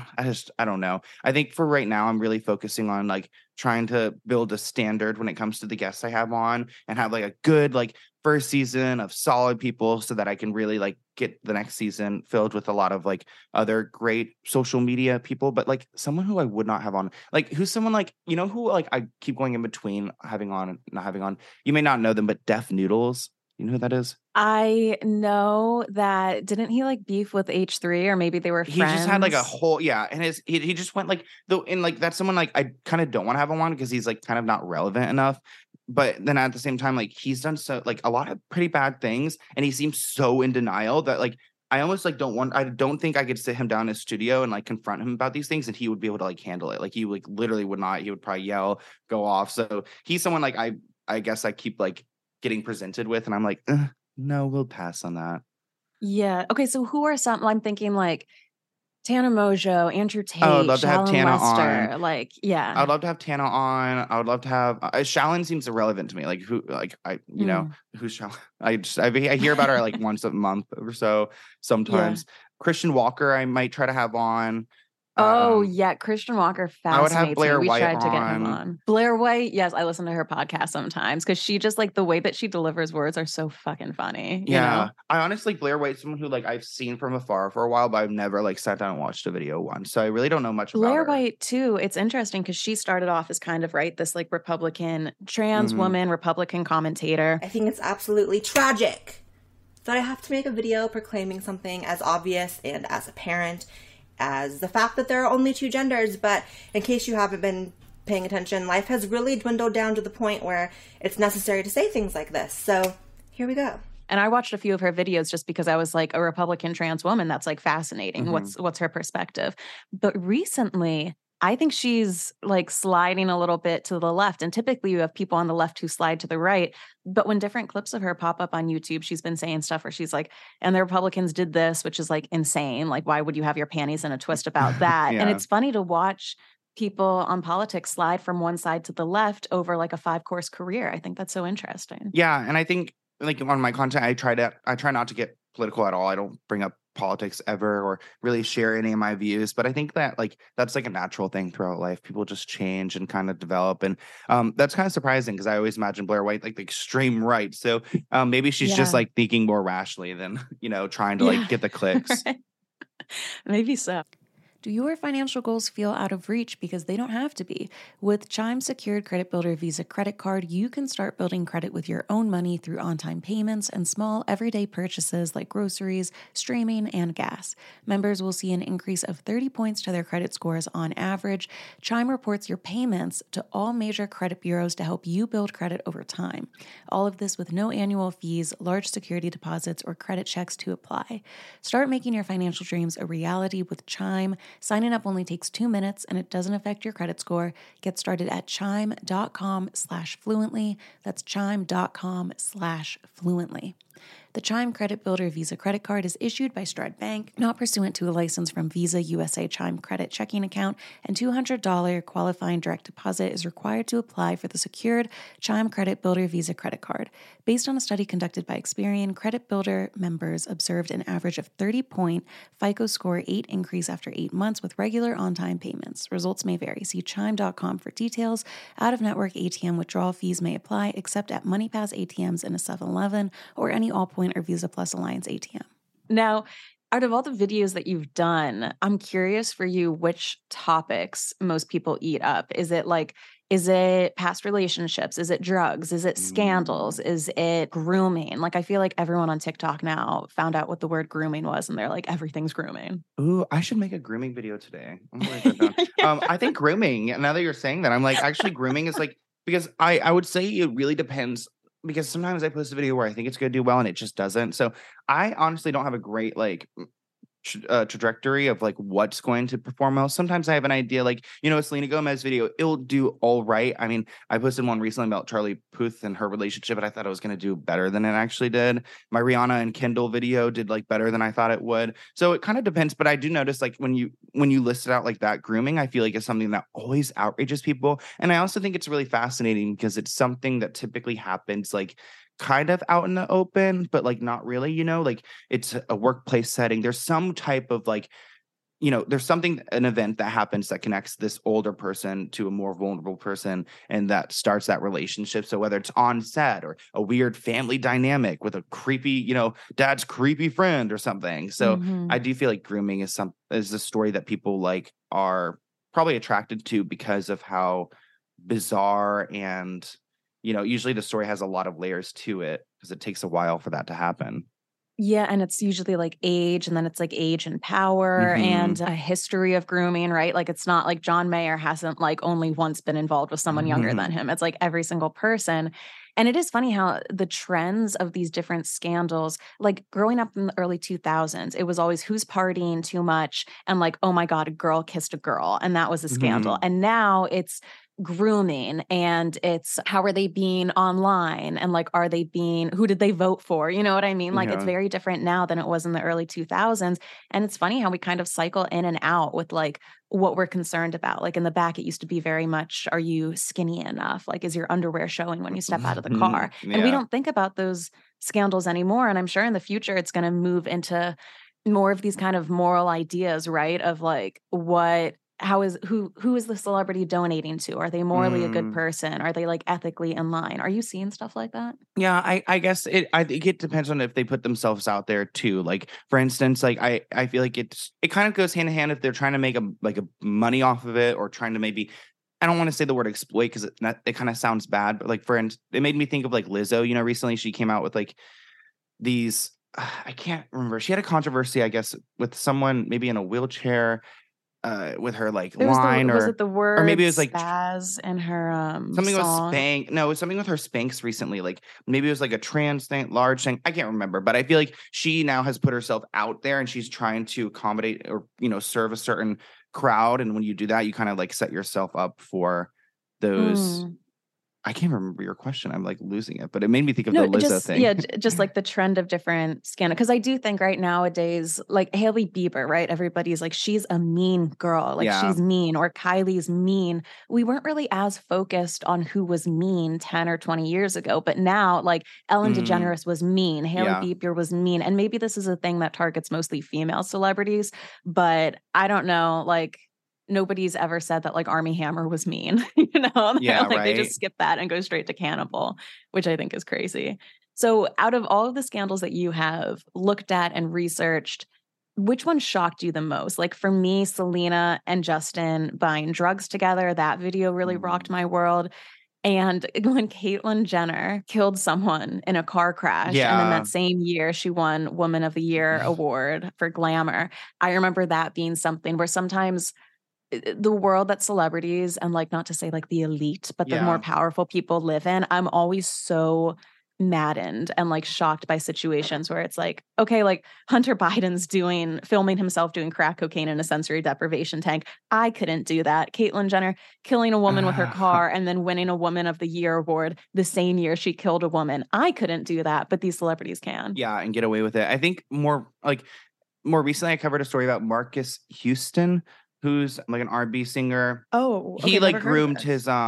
I don't know. I think for right now I'm really focusing on like trying to build a standard when it comes to the guests I have on and have like a good like first season of solid people so that I can really like get the next season filled with a lot of like other great social media people, but like someone who I would not have on, like who's someone like, who like I keep going in between having on and not having on. You may not know them, but Deaf Noodles. You know who that is? I know that didn't he like beef with H3 or maybe they were He just had like a friends? whole and he just went like though and like that's someone like I kind of don't want to have him on because he's like kind of not relevant enough. But then at the same time, like he's done so like a lot of pretty bad things, and he seems so in denial that like I almost like I don't think I could sit him down in his studio and like confront him about these things and he would be able to like handle it. Like he like literally would not, he would probably yell, go off. So he's someone like I guess I keep like getting presented with, and I'm like, no, we'll pass on that. Yeah. Okay, so who are some I'm thinking like Tana Mojo, Andrew I would Tate, love to have Shallon Tana on. Lester, like, I yeah. would love to have Tana on. I would love to have Shallon seems irrelevant to me. Like who, like I, Mm. who's Shallon? I hear about her like once a month or so. Yeah. Sometimes Christian Walker, I might try to have on. Oh, Um, yeah, Christian Walker I would have fascinates me. Blair We White tried to get him on. on. Blair White, yes, I listen to her podcast sometimes because she just like the way that she delivers words are so fucking funny, you know? Yeah, I honestly Blair White's someone who like I've seen from afar for a while, but I've never like sat down and watched a video once. So I really don't know much about Blair her. White, too, it's interesting because she started off as kind of, right, this like Republican, trans Hmm. woman, Republican commentator. I think it's absolutely tragic that I have to make a video proclaiming something as obvious and as apparent as the fact that there are only two genders. But in case you haven't been paying attention, life has really dwindled down to the point where it's necessary to say things like this. So here we go. And I watched a few of her videos just because I was like a Republican trans woman. That's like fascinating. Hmm. What's her perspective? But recently, I think she's like sliding a little bit to the left. And typically you have people on the left who slide to the right. But when different clips of her pop up on YouTube, she's been saying stuff where she's like, and the Republicans did this, which is like insane. Like, why would you have your panties in a twist about that? And Yeah. it's funny to watch people on politics slide from one side to the left over like a 5-course career. I think that's so interesting. Yeah, and I think like on my content, I try not to get political at all. I don't bring up politics ever or really share any of my views. But I think that like that's like a natural thing throughout life. People just change and kind of develop, and that's kind of surprising because I always imagine Blair White like the extreme right. So maybe she's just Yeah. like thinking more rationally than trying to Yeah. like get the clicks. Maybe so. Do your financial goals feel out of reach because they don't have to be? With Chime Secured Credit Builder Visa Credit Card, you can start building credit with your own money through on-time payments and small everyday purchases like groceries, streaming, and gas. Members will see an increase of 30 points to their credit scores on average. Chime reports your payments to all major credit bureaus to help you build credit over time. All of this with no annual fees, large security deposits, or credit checks to apply. Start making your financial dreams a reality with Chime. Signing up only takes 2 minutes and it doesn't affect your credit score. Get started at chime.com/fluently. That's chime.com/fluently. The Chime Credit Builder Visa Credit Card is issued by Stride Bank, not pursuant to a license from Visa USA Chime Credit Checking Account, and $200 qualifying direct deposit is required to apply for the secured Chime Credit Builder Visa Credit Card. Based on a study conducted by Experian, Credit Builder members observed an average of 30-point FICO Score 8 increase after 8 months with regular on-time payments. Results may vary. See chime.com for details. Out-of-network ATM withdrawal fees may apply except at MoneyPass ATMs in a 7-Eleven or any Allpoint or Visa Plus Alliance ATM. Now, out of all the videos that you've done, I'm curious for you which topics most people eat up. Is it past relationships? Is it drugs? Is it scandals? Is it grooming? Like, I feel like everyone on TikTok now found out what the word grooming was and they're like, everything's grooming. Ooh, I should make a grooming video today. I'm gonna write that down. I think grooming, now that you're saying that, I'm like, actually grooming is like, because I would say it really depends because sometimes I post a video where I think it's gonna do well and it just doesn't. So I honestly don't have a great like trajectory of like what's going to perform well. Sometimes I have an idea, like a Selena Gomez video, it'll do all right. I mean, I posted one recently about Charlie Puth and her relationship, and I thought it was going to do better than it actually did. My Rihanna and Kendall video did like better than I thought it would. So it kind of depends. But I do notice like when you list it out like that, grooming, I feel like is something that always outrages people, and I also think it's really fascinating because it's something that typically happens like kind of out in the open, but like not really, like it's a workplace setting. There's some type of like, there's an event that happens that connects this older person to a more vulnerable person and that starts that relationship. So whether it's on set or a weird family dynamic with a creepy, dad's creepy friend or something. So I do feel like grooming is a story that people like are probably attracted to because of how bizarre and usually the story has a lot of layers to it because it takes a while for that to happen. Yeah, and it's usually like age, and then it's like age and power and a history of grooming, right? Like it's not like John Mayer hasn't like only once been involved with someone younger than him. It's like every single person. And it is funny how the trends of these different scandals, like growing up in the early 2000s, it was always who's partying too much and like, oh my God, a girl kissed a girl. And that was a scandal. And now it's grooming and it's how are they being online and like are they being who did they vote for, you know what I mean? Like it's very different now than it was in the early 2000s. And it's funny how we kind of cycle in and out with like what we're concerned about. Like in the back, it used to be very much, are you skinny enough? Like, is your underwear showing when you step out of the car? And we don't think about those scandals anymore. And I'm sure in the future, it's going to move into more of these kind of moral ideas, right? Of like, who is the celebrity donating to? Are they morally a good person? Are they like ethically in line? Are you seeing stuff like that? Yeah, I guess I think it depends on if they put themselves out there too. Like for instance, like I feel like it kind of goes hand in hand if they're trying to make a money off of it or trying to maybe, I don't want to say the word exploit because it kind of sounds bad, but like for instance, it made me think of like Lizzo. Recently she came out with like these. I can't remember. She had a controversy, I guess, with someone maybe in a wheelchair. With her like line was it the word or maybe it was like spaz in her something song? with Spank. No, it was something with her Spanx recently. Like maybe it was like a trans thing, large thing. I can't remember, but I feel like she now has put herself out there and she's trying to accommodate or serve a certain crowd. And when you do that, you kind of like set yourself up for those. I can't remember your question. I'm like losing it, but it made me think of the Lizzo thing. Yeah, just like the trend of different scandals. Because I do think right nowadays, like Hailey Bieber, right? Everybody's like, she's a mean girl. Like she's mean or Kylie's mean. We weren't really as focused on who was mean 10 or 20 years ago. But now like Ellen DeGeneres was mean. Hailey Bieber was mean. And maybe this is a thing that targets mostly female celebrities. But I don't know, like nobody's ever said that like Armie Hammer was mean, they just skip that and go straight to cannibal, which I think is crazy. So out of all of the scandals that you have looked at and researched, which one shocked you the most? Like for me, Selena and Justin buying drugs together, that video really rocked my world. And when Caitlyn Jenner killed someone in a car crash, and then that same year she won Woman of the Year award for Glamour, I remember that being something where sometimes the world that celebrities and like not to say like the elite, but the more powerful people live in, I'm always so maddened and like shocked by situations where it's like, okay, like Hunter Biden's filming himself doing crack cocaine in a sensory deprivation tank. I couldn't do that. Caitlyn Jenner killing a woman with her car and then winning a Woman of the Year award the same year she killed a woman. I couldn't do that, but these celebrities can. Yeah, and get away with it. I think more recently I covered a story about Marcus Houston, who's like an R&B singer. Oh, okay, he like groomed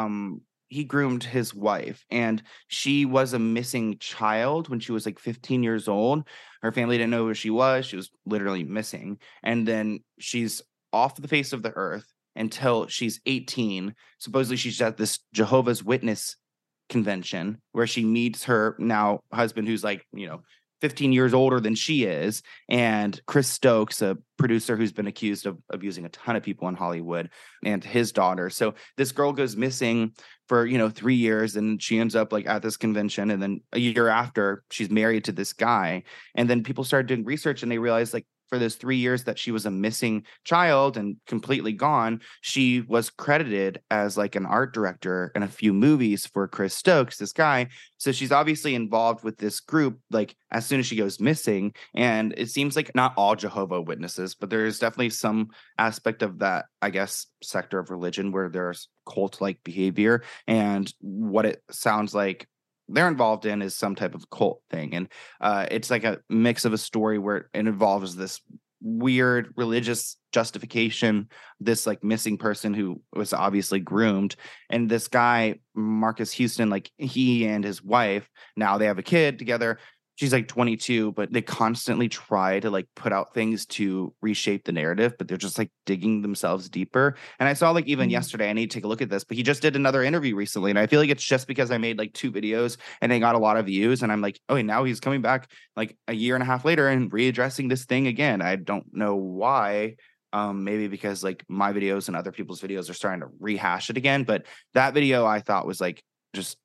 his wife, and she was a missing child when she was like 15 years old. Her family didn't know who she was. She was literally missing. And then she's off the face of the earth until she's 18. Supposedly she's at this Jehovah's Witness convention where she meets her now husband, who's like, 15 years older than she is, and Chris Stokes, a producer who's been accused of abusing a ton of people in Hollywood, and his daughter. So this girl goes missing for 3 years, and she ends up like at this convention, and then a year after she's married to this guy. And then people started doing research and they realized like for those 3 years that she was a missing child and completely gone, she was credited as like an art director in a few movies for Chris Stokes, this guy. So she's obviously involved with this group, like as soon as she goes missing. And it seems like not all Jehovah Witnesses, but there's definitely some aspect of that, I guess, sector of religion where there's cult-like behavior. And what it sounds like they're involved in is some type of cult thing. And it's like a mix of a story where it involves this weird religious justification, this like missing person who was obviously groomed. And this guy, Marcus Houston, like he and his wife, now they have a kid together. She's like 22, but they constantly try to like put out things to reshape the narrative, but they're just like digging themselves deeper. And I saw like even yesterday, I need to take a look at this, but he just did another interview recently. And I feel like it's just because I made like 2 videos and they got a lot of views. And I'm like, oh, now he's coming back like a year and a half later and readdressing this thing again. I don't know why. Maybe because like my videos and other people's videos are starting to rehash it again. But that video I thought was like just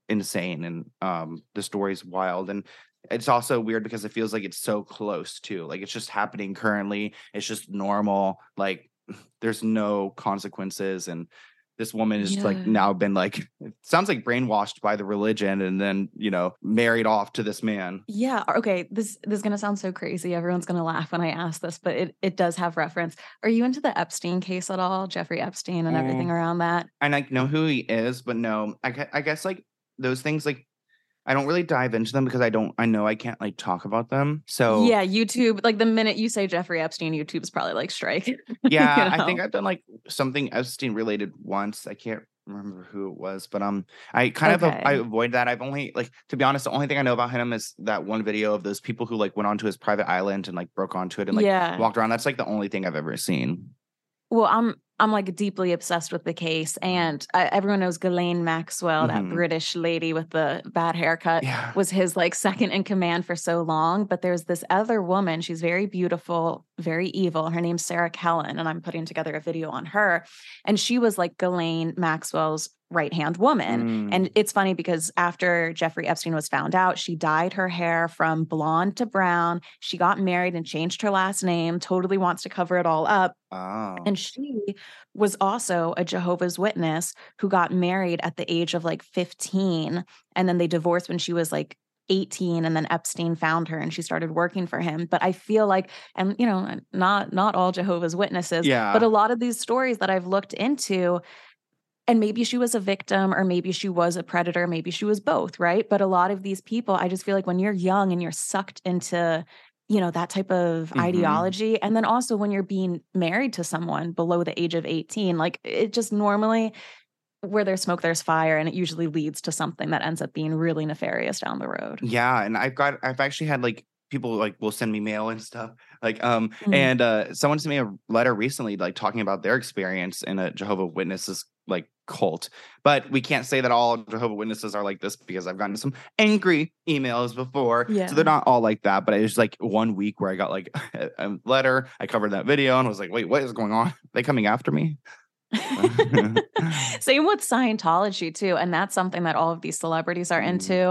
insane, and the story's wild. And it's also weird because it feels like it's so close too. Like it's just happening currently. It's just normal. Like there's no consequences. And this woman is like Yeah. now been like, it sounds like brainwashed by the religion and then, married off to this man. Yeah. Okay. This is gonna sound so crazy. Everyone's gonna laugh when I ask this, but it does have reference. Are you into the Epstein case at all? Jeffrey Epstein and everything around that? And I know who he is, but no, I guess like those things, like I don't really dive into them because I know I can't like talk about them. So Yeah, YouTube. Like the minute you say Jeffrey Epstein, YouTube's probably like strike. yeah, You I think know? I've done like something Epstein related once. I can't remember who it was, but I kind of I Okay. avoid that. I've only like, to be honest, the only thing I know about him is that one video of those people who like went onto his private island and like broke onto it and like Yeah. walked around. That's like the only thing I've ever seen. Well, I'm like deeply obsessed with the case, and everyone knows Ghislaine Maxwell, that Mhm. British lady with the bad haircut, Yeah. was his like second in command for so long. But there's this other woman. She's very beautiful, very evil. Her name's Sarah Kellen, and I'm putting together a video on her. And she was like Ghislaine Maxwell's right hand woman. Mm. And it's funny because after Jeffrey Epstein was found out, she dyed her hair from blonde to brown. She got married and changed her last name. Totally wants to cover it all up. Oh. And she was also a Jehovah's Witness who got married at the age of like 15. And then they divorced when she was like 18. And then Epstein found her and she started working for him. But I feel like, and not all Jehovah's Witnesses, Yeah. but a lot of these stories that I've looked into, and maybe she was a victim or maybe she was a predator, maybe she was both, right? But a lot of these people, I just feel like when you're young and you're sucked into that type of Mhm. ideology. And then also when you're being married to someone below the age of 18, like it just normally, where there's smoke, there's fire. And it usually leads to something that ends up being really nefarious down the road. Yeah, and I've actually had like people like will send me mail and stuff. Like Mm. and someone sent me a letter recently like talking about their experience in a Jehovah Witnesses like cult. But we can't say that all Jehovah Witnesses are like this because I've gotten some angry emails before. Yeah. So they're not all like that, but it was like one week where I got like a letter, I covered that video and was like, "Wait, what is going on? Are they coming after me?" Same with Scientology too. And that's something that all of these celebrities are Mm. into.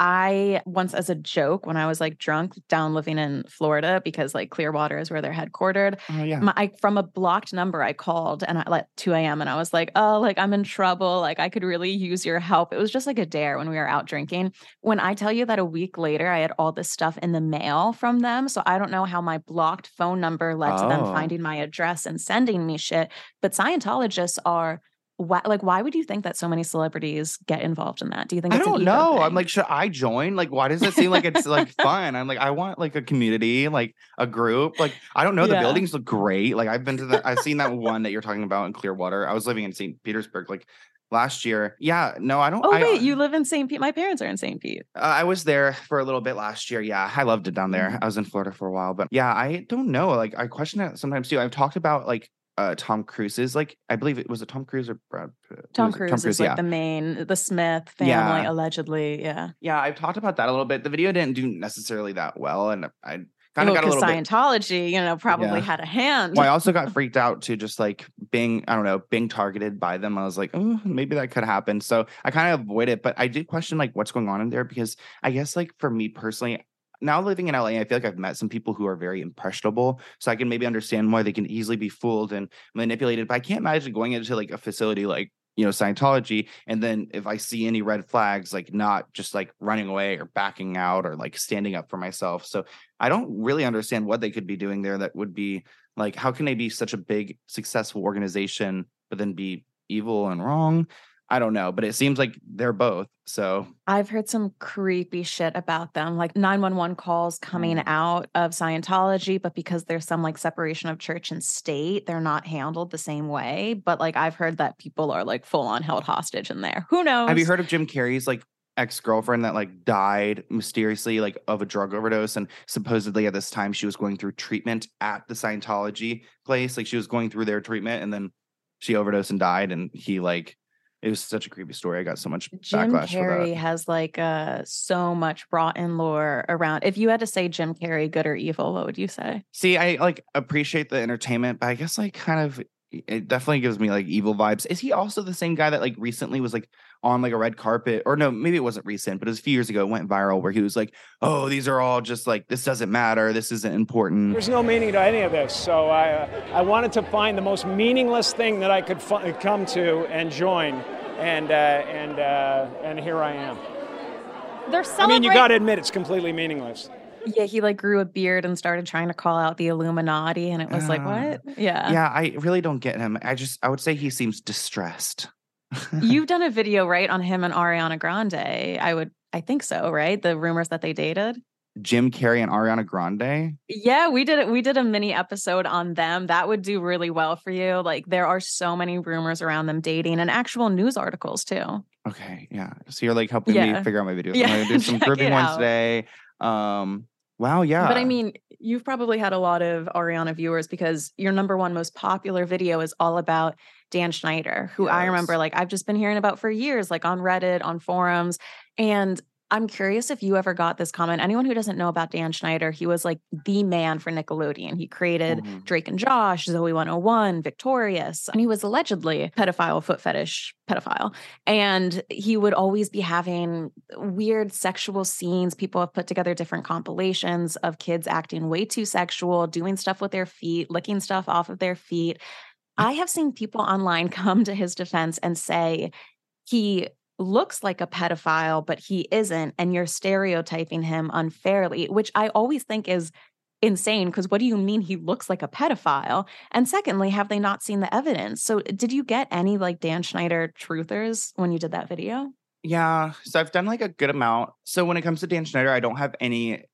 I once, as a joke, when I was like drunk down living in Florida, because like Clearwater is where they're headquartered, Oh yeah. from a blocked number, I called and at 2 a.m. and I was like, "Oh, like I'm in trouble. Like I could really use your help." It was just like a dare when we were out drinking. When I tell you that a week later, I had all this stuff in the mail from them. So I don't know how my blocked phone number led to them Oh. finding my address and sending me shit. But Scientologists are, why would you think that so many celebrities get involved in that? Do you think I it's an don't ego know. I'm thing? like, should I join? Like, why does it seem like it's like fun? I'm like, I want like a community, like a group. Like, I don't know. The Yeah. buildings look great. Like, I've seen that one that you're talking about in Clearwater. I was living in St. Petersburg like last year. Yeah, no, I don't. Oh, wait, you live in St. Pete. My parents are in St. Pete. I was there for a little bit last year. Yeah, I loved it down there. Mhm. I was in Florida for a while, but yeah, I don't know. Like, I question it sometimes too. I've talked about like Tom Cruise's, like, I believe it was a Tom Cruise or Brad Pitt? Who Tom was it? Cruise is like yeah. the Smith family, Yeah. allegedly. Yeah. Yeah, I've talked about that a little bit. The video didn't do necessarily that well, and I kind of got a Because little bit. Scientology, probably Yeah. had a hand. Well, I also got freaked out to just like being targeted by them. I was like, oh, maybe that could happen. So I kind of avoid it, but I did question like what's going on in there because I guess like for me personally, now living in LA, I feel like I've met some people who are very impressionable. So I can maybe understand why they can easily be fooled and manipulated. But I can't imagine going into like a facility like, Scientology. And then if I see any red flags, like not just like running away or backing out or like standing up for myself. So I don't really understand what they could be doing there that would be like, how can they be such a big, successful organization, but then be evil and wrong? I don't know, but it seems like they're both. So I've heard some creepy shit about them, like 911 calls coming out of Scientology, but because there's some like separation of church and state, they're not handled the same way. But like I've heard that people are like full on held hostage in there. Who knows? have you heard of Jim Carrey's like ex-girlfriend that like died mysteriously like of a drug overdose, and supposedly at this time she was going through treatment at the Scientology place, like she was going through their treatment and then she overdosed and died, and he like, it was such a creepy story. I got so much Jim backlash for Carrey that. has like so much brought in lore around. If you had to say Jim Carrey, good or evil, what would you say? See, I like appreciate the entertainment, but I guess like kind of it definitely gives me like evil vibes. Is he also the same guy that like recently was like on like a red carpet, or no, maybe it wasn't recent, but it was a few years ago, it went viral, where he was like, oh, these are all just like, this doesn't matter, this isn't important. There's no meaning to any of this. So I wanted to find the most meaningless thing that I could come to and join. And here I am. They're celebrating. I mean, you got to admit, it's completely meaningless. Yeah, he like grew a beard and started trying to call out the Illuminati, and it was like, what? Yeah, I really don't get him. I would say he seems distressed. You've done a video, right, on him and Ariana Grande. I think so, right? The rumors that they dated. Jim Carrey and Ariana Grande. Yeah, we did it. We did a mini episode on them. That would do really well for you. Like, there are so many rumors around them dating and actual news articles too. Okay, yeah. So you're like helping me figure out my videos. Yeah, I'm gonna do some grouping ones today. Wow, yeah. But I mean, you've probably had a lot of Ariana viewers because your number one most popular video is all about Dan Schneider, who I remember, like, I've just been hearing about for years, like on Reddit, on forums. And I'm curious if you ever got this comment. Anyone who doesn't know about Dan Schneider, he was like the man for Nickelodeon. He created Drake and Josh, Zoe 101, Victorious, and he was allegedly foot fetish pedophile. And he would always be having weird sexual scenes. People have put together different compilations of kids acting way too sexual, doing stuff with their feet, licking stuff off of their feet. I have seen people online come to his defense and say he looks like a pedophile, but he isn't, and you're stereotyping him unfairly, which I always think is insane, because what do you mean he looks like a pedophile? And secondly, have they not seen the evidence? So did you get any like Dan Schneider truthers when you did that video? Yeah, so I've done like a good amount. So when it comes to Dan Schneider, I don't have any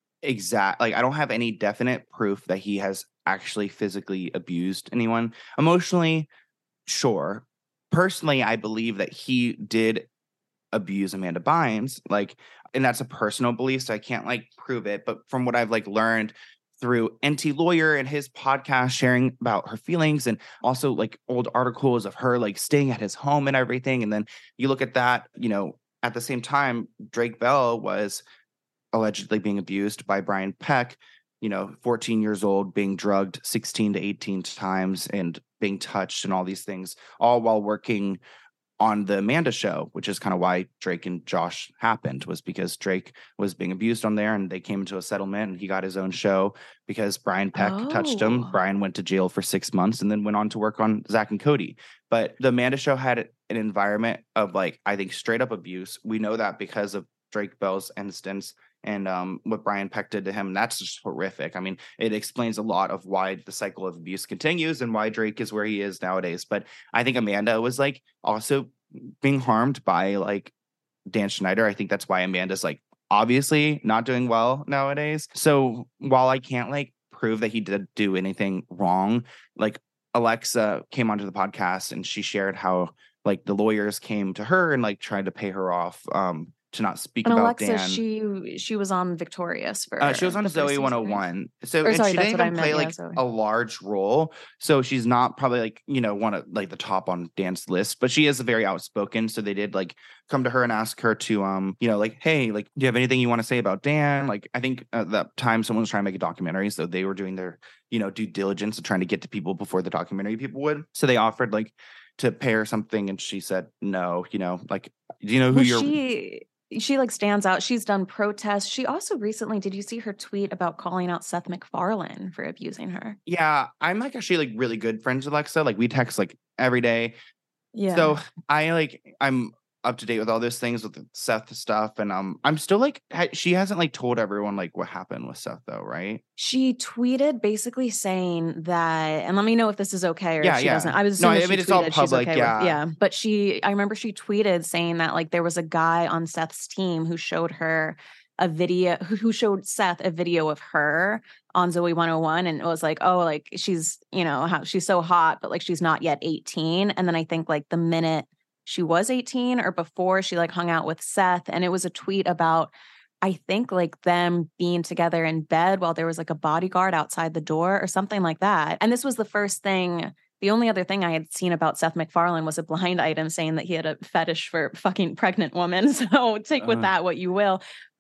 I don't have any definite proof that he has actually physically abused anyone. Emotionally, sure. Personally, I believe that he did abuse Amanda Bynes, and that's a personal belief, so I can't prove it. But from what I've learned through NT Lawyer and his podcast, sharing about her feelings, and also old articles of her staying at his home and everything. And then you look at that, at the same time, Drake Bell was allegedly being abused by Brian Peck, 14 years old, being drugged 16 to 18 times and being touched and all these things, all while working on the Amanda show, which is kind of why Drake and Josh happened, was because Drake was being abused on there and they came into a settlement and he got his own show because Brian Peck touched him. Brian went to jail for 6 months and then went on to work on Zach and Cody. But the Amanda show had an environment of I think straight up abuse. We know that because of Drake Bell's instance and what Brian Peck did to him. That's just horrific. I mean, it explains a lot of why the cycle of abuse continues and why Drake is where he is nowadays. But I think Amanda was also being harmed by Dan Schneider. I think that's why Amanda's obviously not doing well nowadays. So while I can't prove that he did do anything wrong, Alexa came onto the podcast and she shared how the lawyers came to her and tried to pay her off to not speak and about Alexa, Dan. she was on Victorious for she was on Zoe 101. So and she didn't even play a large role. So she's not probably one of the top on Dan's list, but she is very outspoken. So they did come to her and ask her to hey, do you have anything you want to say about Dan? I think at that time someone was trying to make a documentary, so they were doing their due diligence and trying to get to people before the documentary people would. So they offered to pay her something, and she said no. Do you know who you're? She stands out. She's done protests. She also recently, did you see her tweet about calling out Seth MacFarlane for abusing her? Yeah, I'm actually really good friends with Alexa. We text every day. Yeah. So I'm up to date with all those things with the Seth stuff, and I'm still she hasn't told everyone what happened with Seth though, right? She tweeted basically saying that, and let me know if this is okay or if she doesn't. I was assuming it's all public. Okay but I remember she tweeted saying that there was a guy on Seth's team who showed her a video, who showed Seth a video of her on Zoe 101, and it was she's how she's so hot, but she's not yet 18. And then I think the minute she was 18 or before, she hung out with Seth, and it was a tweet about, I think them being together in bed while there was a bodyguard outside the door or something like that. And this was the first thing. The only other thing I had seen about Seth MacFarlane was a blind item saying that he had a fetish for fucking pregnant women. So take with that what you will.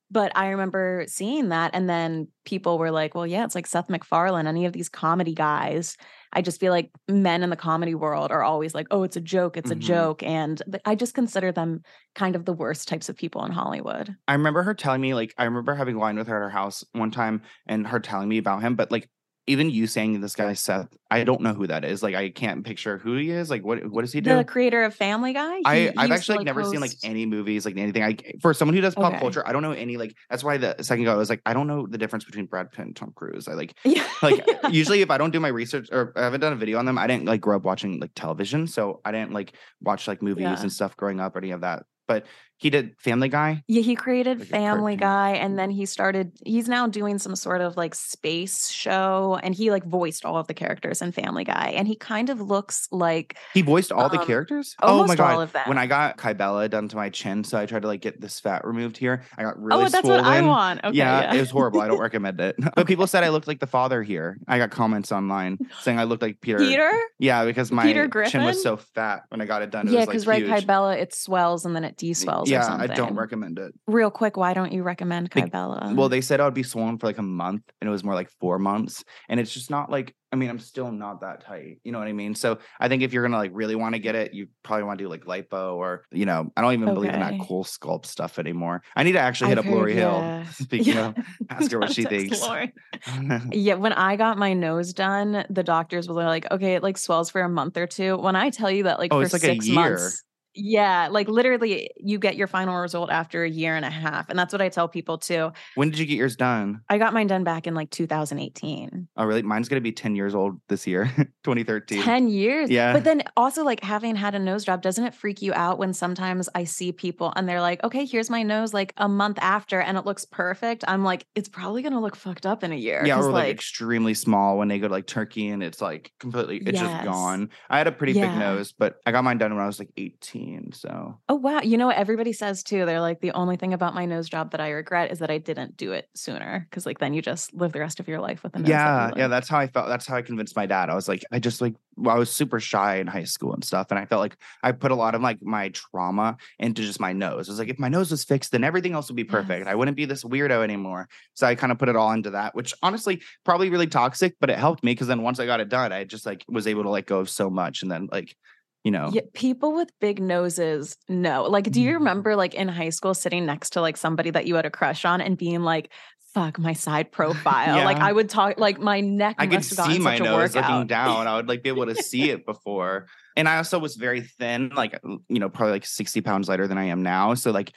But I remember seeing that, and then people were like, well, yeah, it's like Seth MacFarlane, any of these comedy guys. I just feel like men in the comedy world are always like, oh, it's a joke, it's a joke. And I just consider them kind of the worst types of people in Hollywood. I remember her telling me, like, I remember having wine with her at her house one time and her telling me about him, but like, even you saying this guy Seth, I don't know who that is. Like, I can't picture who he is. Like, what does he do? The creator of Family Guy. I've actually like never seen like any movies, like anything. For someone who does pop Okay. culture, I don't know any, like, that's why the second ago I was like, I don't know the difference between Brad Pitt and Tom Cruise. I like Yeah. usually if I don't do my research or I haven't done a video on them, I didn't like grow up watching like television, so I didn't like watch like movies Yeah. and stuff growing up or any of that. But he did Family Guy. Yeah, he created Like a Family cartoon. Guy, and then he's now doing some sort of like space show, and he like voiced all of the characters in Family Guy, and he kind of looks like He voiced all the characters? Oh my almost all god. of them. When I got Kybella done to my chin, so I tried to like get this fat removed here. I got really Oh, that's swollen. what I want. Okay, yeah, yeah. it was horrible. I don't recommend it. But people said I looked like the father here. I got comments online saying I looked like Peter. Peter? Yeah, because my Peter chin Griffin? was so fat when I got it done. It Yeah, was because like right, huge. Kybella, it swells and then it deswells or Yeah, something. I don't recommend it. Real quick, why don't you recommend Kybella? Well, they said I would be swollen for like a month, and it was more like 4 months. And it's just not like, I mean, I'm still not that tight. You know what I mean? So I think if you're gonna like really want to get it, you probably want to do like lipo or, you know, I don't even believe in that Okay. cool sculpt stuff anymore. I need to actually hit I've up Lori heard, Hill. yeah. Speaking Yeah. of, ask her what she Text thinks. Lauren. Yeah, when I got my nose done, the doctors were like, okay, it like swells for a month or two. When I tell you that like Oh, for it's like a 6 year. months, yeah, like literally you get your final result after a year and a half. And that's what I tell people too. When did you get yours done? I got mine done back in like 2018. Oh, really? Mine's gonna be 10 years old this year, 2013. 10 years. Yeah. But then also like having had a nose job, doesn't it freak you out when sometimes I see people and they're like, okay, here's my nose like a month after and it looks perfect. I'm like, it's probably going to look fucked up in a year. Yeah, 'cause, or like extremely small when they go to like Turkey and it's like completely, it's just Yes. gone. I had a pretty big Yeah. nose, but I got mine done when I was like 18. So Oh, wow. You know what everybody says too? They're like, the only thing about my nose job that I regret is that I didn't do it sooner. Cause like then you just live the rest of your life with a nose. that yeah, you yeah, like. that's how I felt. That's how I convinced my dad. I was like, I just like, well, I was super shy in high school and stuff. And I felt like I put a lot of like my trauma into just my nose. I was like, if my nose was fixed, then everything else would be perfect. Yes. I wouldn't be this weirdo anymore. So I kind of put it all into that, which honestly, probably really toxic, but it helped me because then once I got it done, I just like was able to let go of so much. And then like, you know, Yeah, people with big noses, no. Like, do you Mm. remember like in high school sitting next to like somebody that you had a crush on and being like, fuck my side profile? Like Yeah. I would talk like my neck I could must have gotten see my such a nose looking workout. down. I would like be able to see it before. And I also was very thin, like, you know, probably like 60 pounds lighter than I am now. So like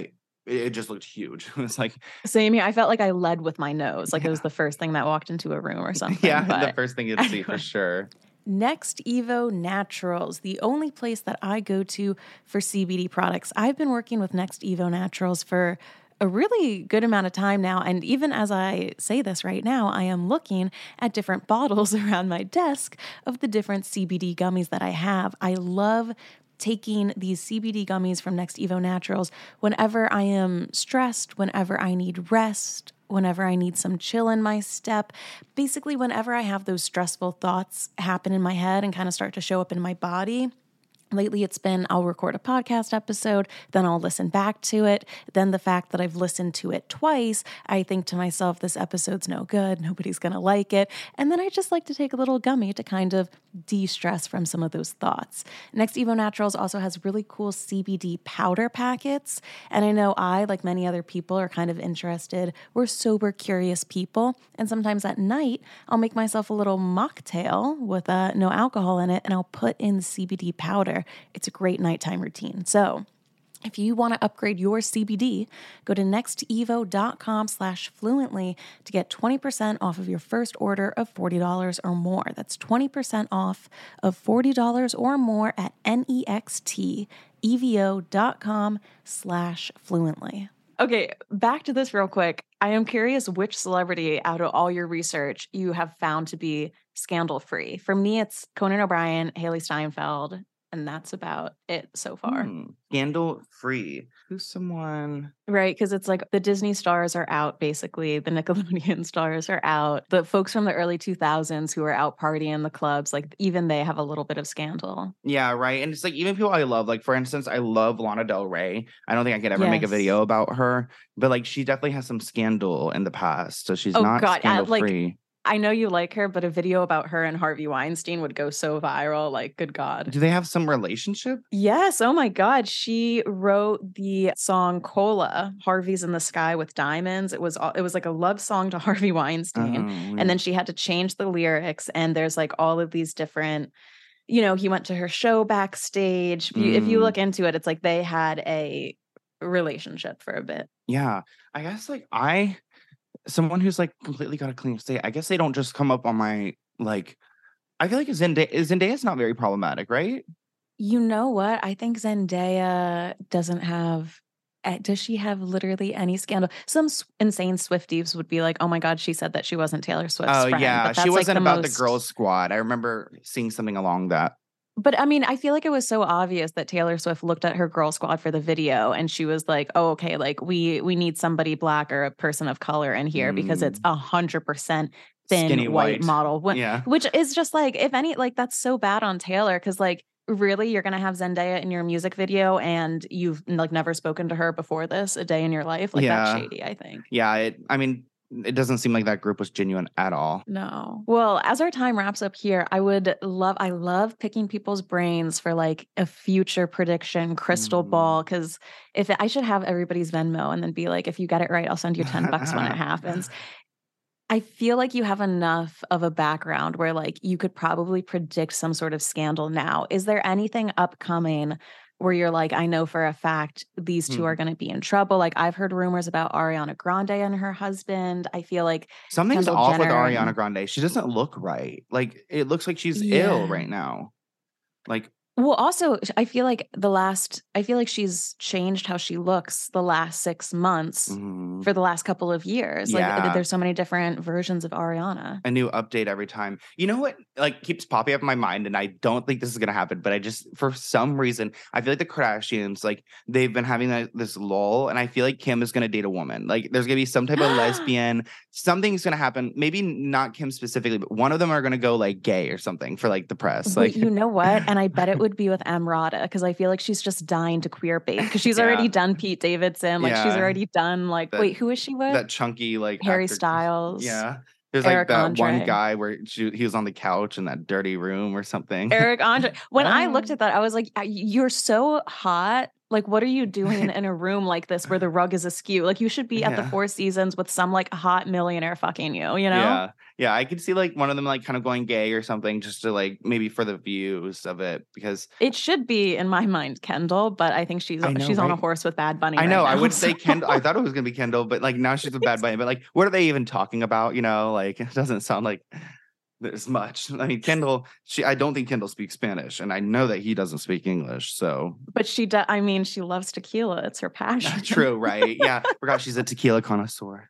it just looked huge. It was like, Same here. I felt like I led with my nose. Like it was the first thing that walked into a room or something. yeah, the but- first thing you'd see for sure. Next Evo Naturals, the only place that I go to for CBD products. I've been working with Next Evo Naturals for a really good amount of time now. And even as I say this right now, I am looking at different bottles around my desk of the different CBD gummies that I have. I love taking these CBD gummies from Next Evo Naturals whenever I am stressed, whenever I need rest, whenever I need some chill in my step. Basically, whenever I have those stressful thoughts happen in my head and kind of start to show up in my body. Lately, it's been I'll record a podcast episode, then I'll listen back to it. Then the fact that I've listened to it twice, I think to myself, this episode's no good. Nobody's going to like it. And then I just like to take a little gummy to kind of de-stress from some of those thoughts. Next Evo Naturals also has really cool CBD powder packets. And I know I, like many other people, are kind of interested. We're sober, curious people. And sometimes at night, I'll make myself a little mocktail with no alcohol in it, and I'll put in CBD powder. It's a great nighttime routine. So if you want to upgrade your CBD, go to nextevo.com/fluently to get 20% off of your first order of $40 or more. That's 20% off of $40 or more at nextevo.com/fluently. Okay, back to this real quick. I am curious which celebrity out of all your research you have found to be scandal-free. For me, it's Conan O'Brien, Haley Steinfeld. And that's about it so far. Scandal free. Who's someone? Right, because it's like the Disney stars are out, basically. The Nickelodeon stars are out. The folks from the early 2000s who are out partying in the clubs, like even they have a little bit of scandal. Yeah, right. And it's like even people I love, like for instance, I love Lana Del Rey. I don't think I could ever make a video about her, but like she definitely has some scandal in the past. So she's not scandal free. I know you like her, but a video about her and Harvey Weinstein would go so viral. Like, good God. Do they have some relationship? Yes. Oh my God. She wrote the song Cola, Harvey's in the Sky with Diamonds. It was like a love song to Harvey Weinstein. And then she had to change the lyrics. And there's like all of these different, he went to her show backstage. If you look into it, it's like they had a relationship for a bit. Yeah. I guess like someone who's like completely got a clean slate. I guess they don't just come up on my like. I feel like Zendaya's not very problematic, right? You know what? I think Zendaya doesn't have. Does she have literally any scandal? Some insane Swifties would be like, "Oh my God, she said that she wasn't Taylor Swift's friend." Yeah, she wasn't about the girls' squad. I remember seeing something along that. But I mean, I feel like it was so obvious that Taylor Swift looked at her girl squad for the video and she was like, oh, okay, like we need somebody Black or a person of color in here because it's 100% thin skinny white model. Which is just like, if any, like that's so bad on Taylor because like, really, you're going to have Zendaya in your music video and you've like never spoken to her before this a day in your life? Like that's shady, I think. Yeah, it doesn't seem like that group was genuine at all. No. Well, as our time wraps up here, I love picking people's brains for like a future prediction crystal ball. Cause I should have everybody's Venmo and then be like, if you get it right, I'll send you $10 when it happens. I feel like you have enough of a background where like you could probably predict some sort of scandal now. Is there anything upcoming where you're like, I know for a fact these two are going to be in trouble? Like I've heard rumors about Ariana Grande and her husband. I feel like something's off with Ariana Grande. She doesn't look right. Like it looks like she's ill right now. Like, well, also, I feel like she's changed how she looks the last 6 months for the last couple of years. Like there's so many different versions of Ariana. A new update every time. You know what like keeps popping up in my mind, and I don't think this is gonna happen, but I just for some reason I feel like the Kardashians, like they've been having this lull, and I feel like Kim is gonna date a woman. Like there's gonna be some type of lesbian, something's gonna happen. Maybe not Kim specifically, but one of them are gonna go like gay or something for like the press. Like you know what? And I bet it would be with Emrata because I feel like she's just dying to queer bait because she's already done Pete Davidson. Like she's already done like wait, who is she with? That chunky like Harry Styles. Yeah. There's Eric like that Andre. one guy where he was on the couch in that dirty room or something. Eric Andre. When I looked at that, I was like, you're so hot. Like, what are you doing in a room like this where the rug is askew? Like, you should be at the Four Seasons with some like hot millionaire fucking you, you know? Yeah. I could see like one of them like kind of going gay or something just to like maybe for the views of it because it should be in my mind Kendall, but I think she's on a horse with Bad Bunny. I know. Right now, I would say Kendall. I thought it was gonna be Kendall, but like now she's with Bad Bunny. But like, what are they even talking about? You know, like it doesn't sound like there's much. I mean, Kendall, I don't think Kendall speaks Spanish, and I know that he doesn't speak English. So, but she does. I mean, she loves tequila. It's her passion. True, right? Yeah, forgot she's a tequila connoisseur.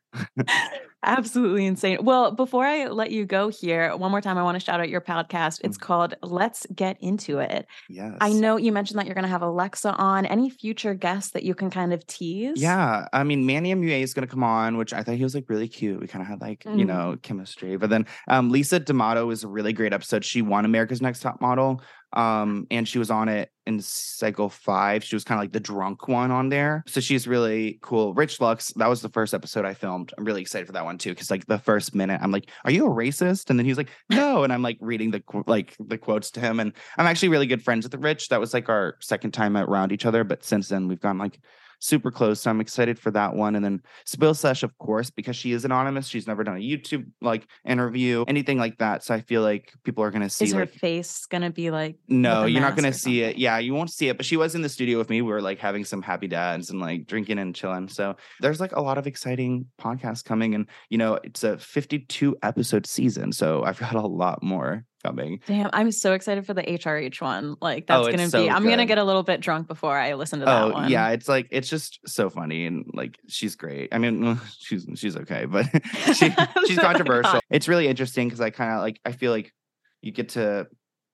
Absolutely insane. Well, before I let you go here, one more time, I want to shout out your podcast. It's called Let's Get Into It. Yes. I know you mentioned that you're going to have Alexa on. Any future guests that you can kind of tease? Yeah. I mean, Manny MUA is going to come on, which I thought he was like really cute. We kind of had like, you know, chemistry. But then Lisa D'Amato is a really great episode. She won America's Next Top Model. And she was on it in cycle 5. She was kind of like the drunk one on there. So she's really cool. Rich Lux, that was the first episode I filmed. I'm really excited for that one too. Cause like the first minute I'm like, are you a racist? And then he was like, no. And I'm like reading the quotes to him. And I'm actually really good friends with Rich. That was like our second time around each other. But since then we've gone like super close. So I'm excited for that one. And then Spill Sesh, of course, because she is anonymous. She's never done a YouTube like interview, anything like that. So I feel like people are going to see. Is her face going to be like? No, you're not going to see it. Yeah, you won't see it. But she was in the studio with me. We were like having some happy dads and like drinking and chilling. So there's like a lot of exciting podcasts coming. And, you know, it's a 52 episode season. So I've got a lot more coming. Damn, I'm so excited for the HRH one. Like that's gonna be I'm gonna get a little bit drunk before I listen to that one. Yeah, it's like it's just so funny and like she's great. I mean, she's okay, but she's controversial. It's really interesting because I kind of like I feel like you get to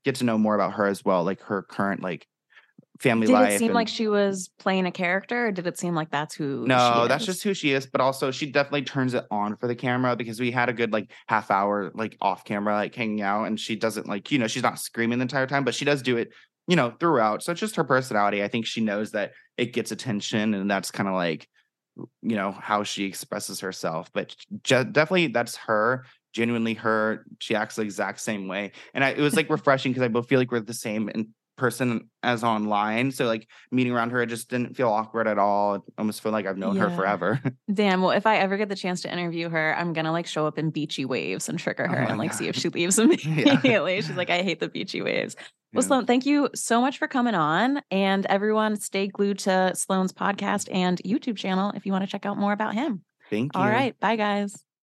get to know more about her as well, like her current like family Did life. it seem and- like she was playing a character, or did it seem like that's who she No, is? that's just who she is. But also, she definitely turns it on for the camera because we had a good like half hour like off camera like hanging out, and she doesn't like she's not screaming the entire time, but she does do it throughout. So it's just her personality. I think she knows that it gets attention, and that's kind of like how she expresses herself. But definitely that's her. Genuinely her. She acts the exact same way, and it was like refreshing because I both feel like we're the same in person as online. So like meeting around her, it just didn't feel awkward at all. I almost feel like I've known her forever. Damn. Well, if I ever get the chance to interview her, I'm gonna like show up in beachy waves and trigger her and like see if she leaves immediately. She's like, I hate the beachy waves. Well, Sloan, thank you so much for coming on. And everyone, stay glued to Sloan's podcast and YouTube channel if you want to check out more about him. Thank you. All right. Bye, guys.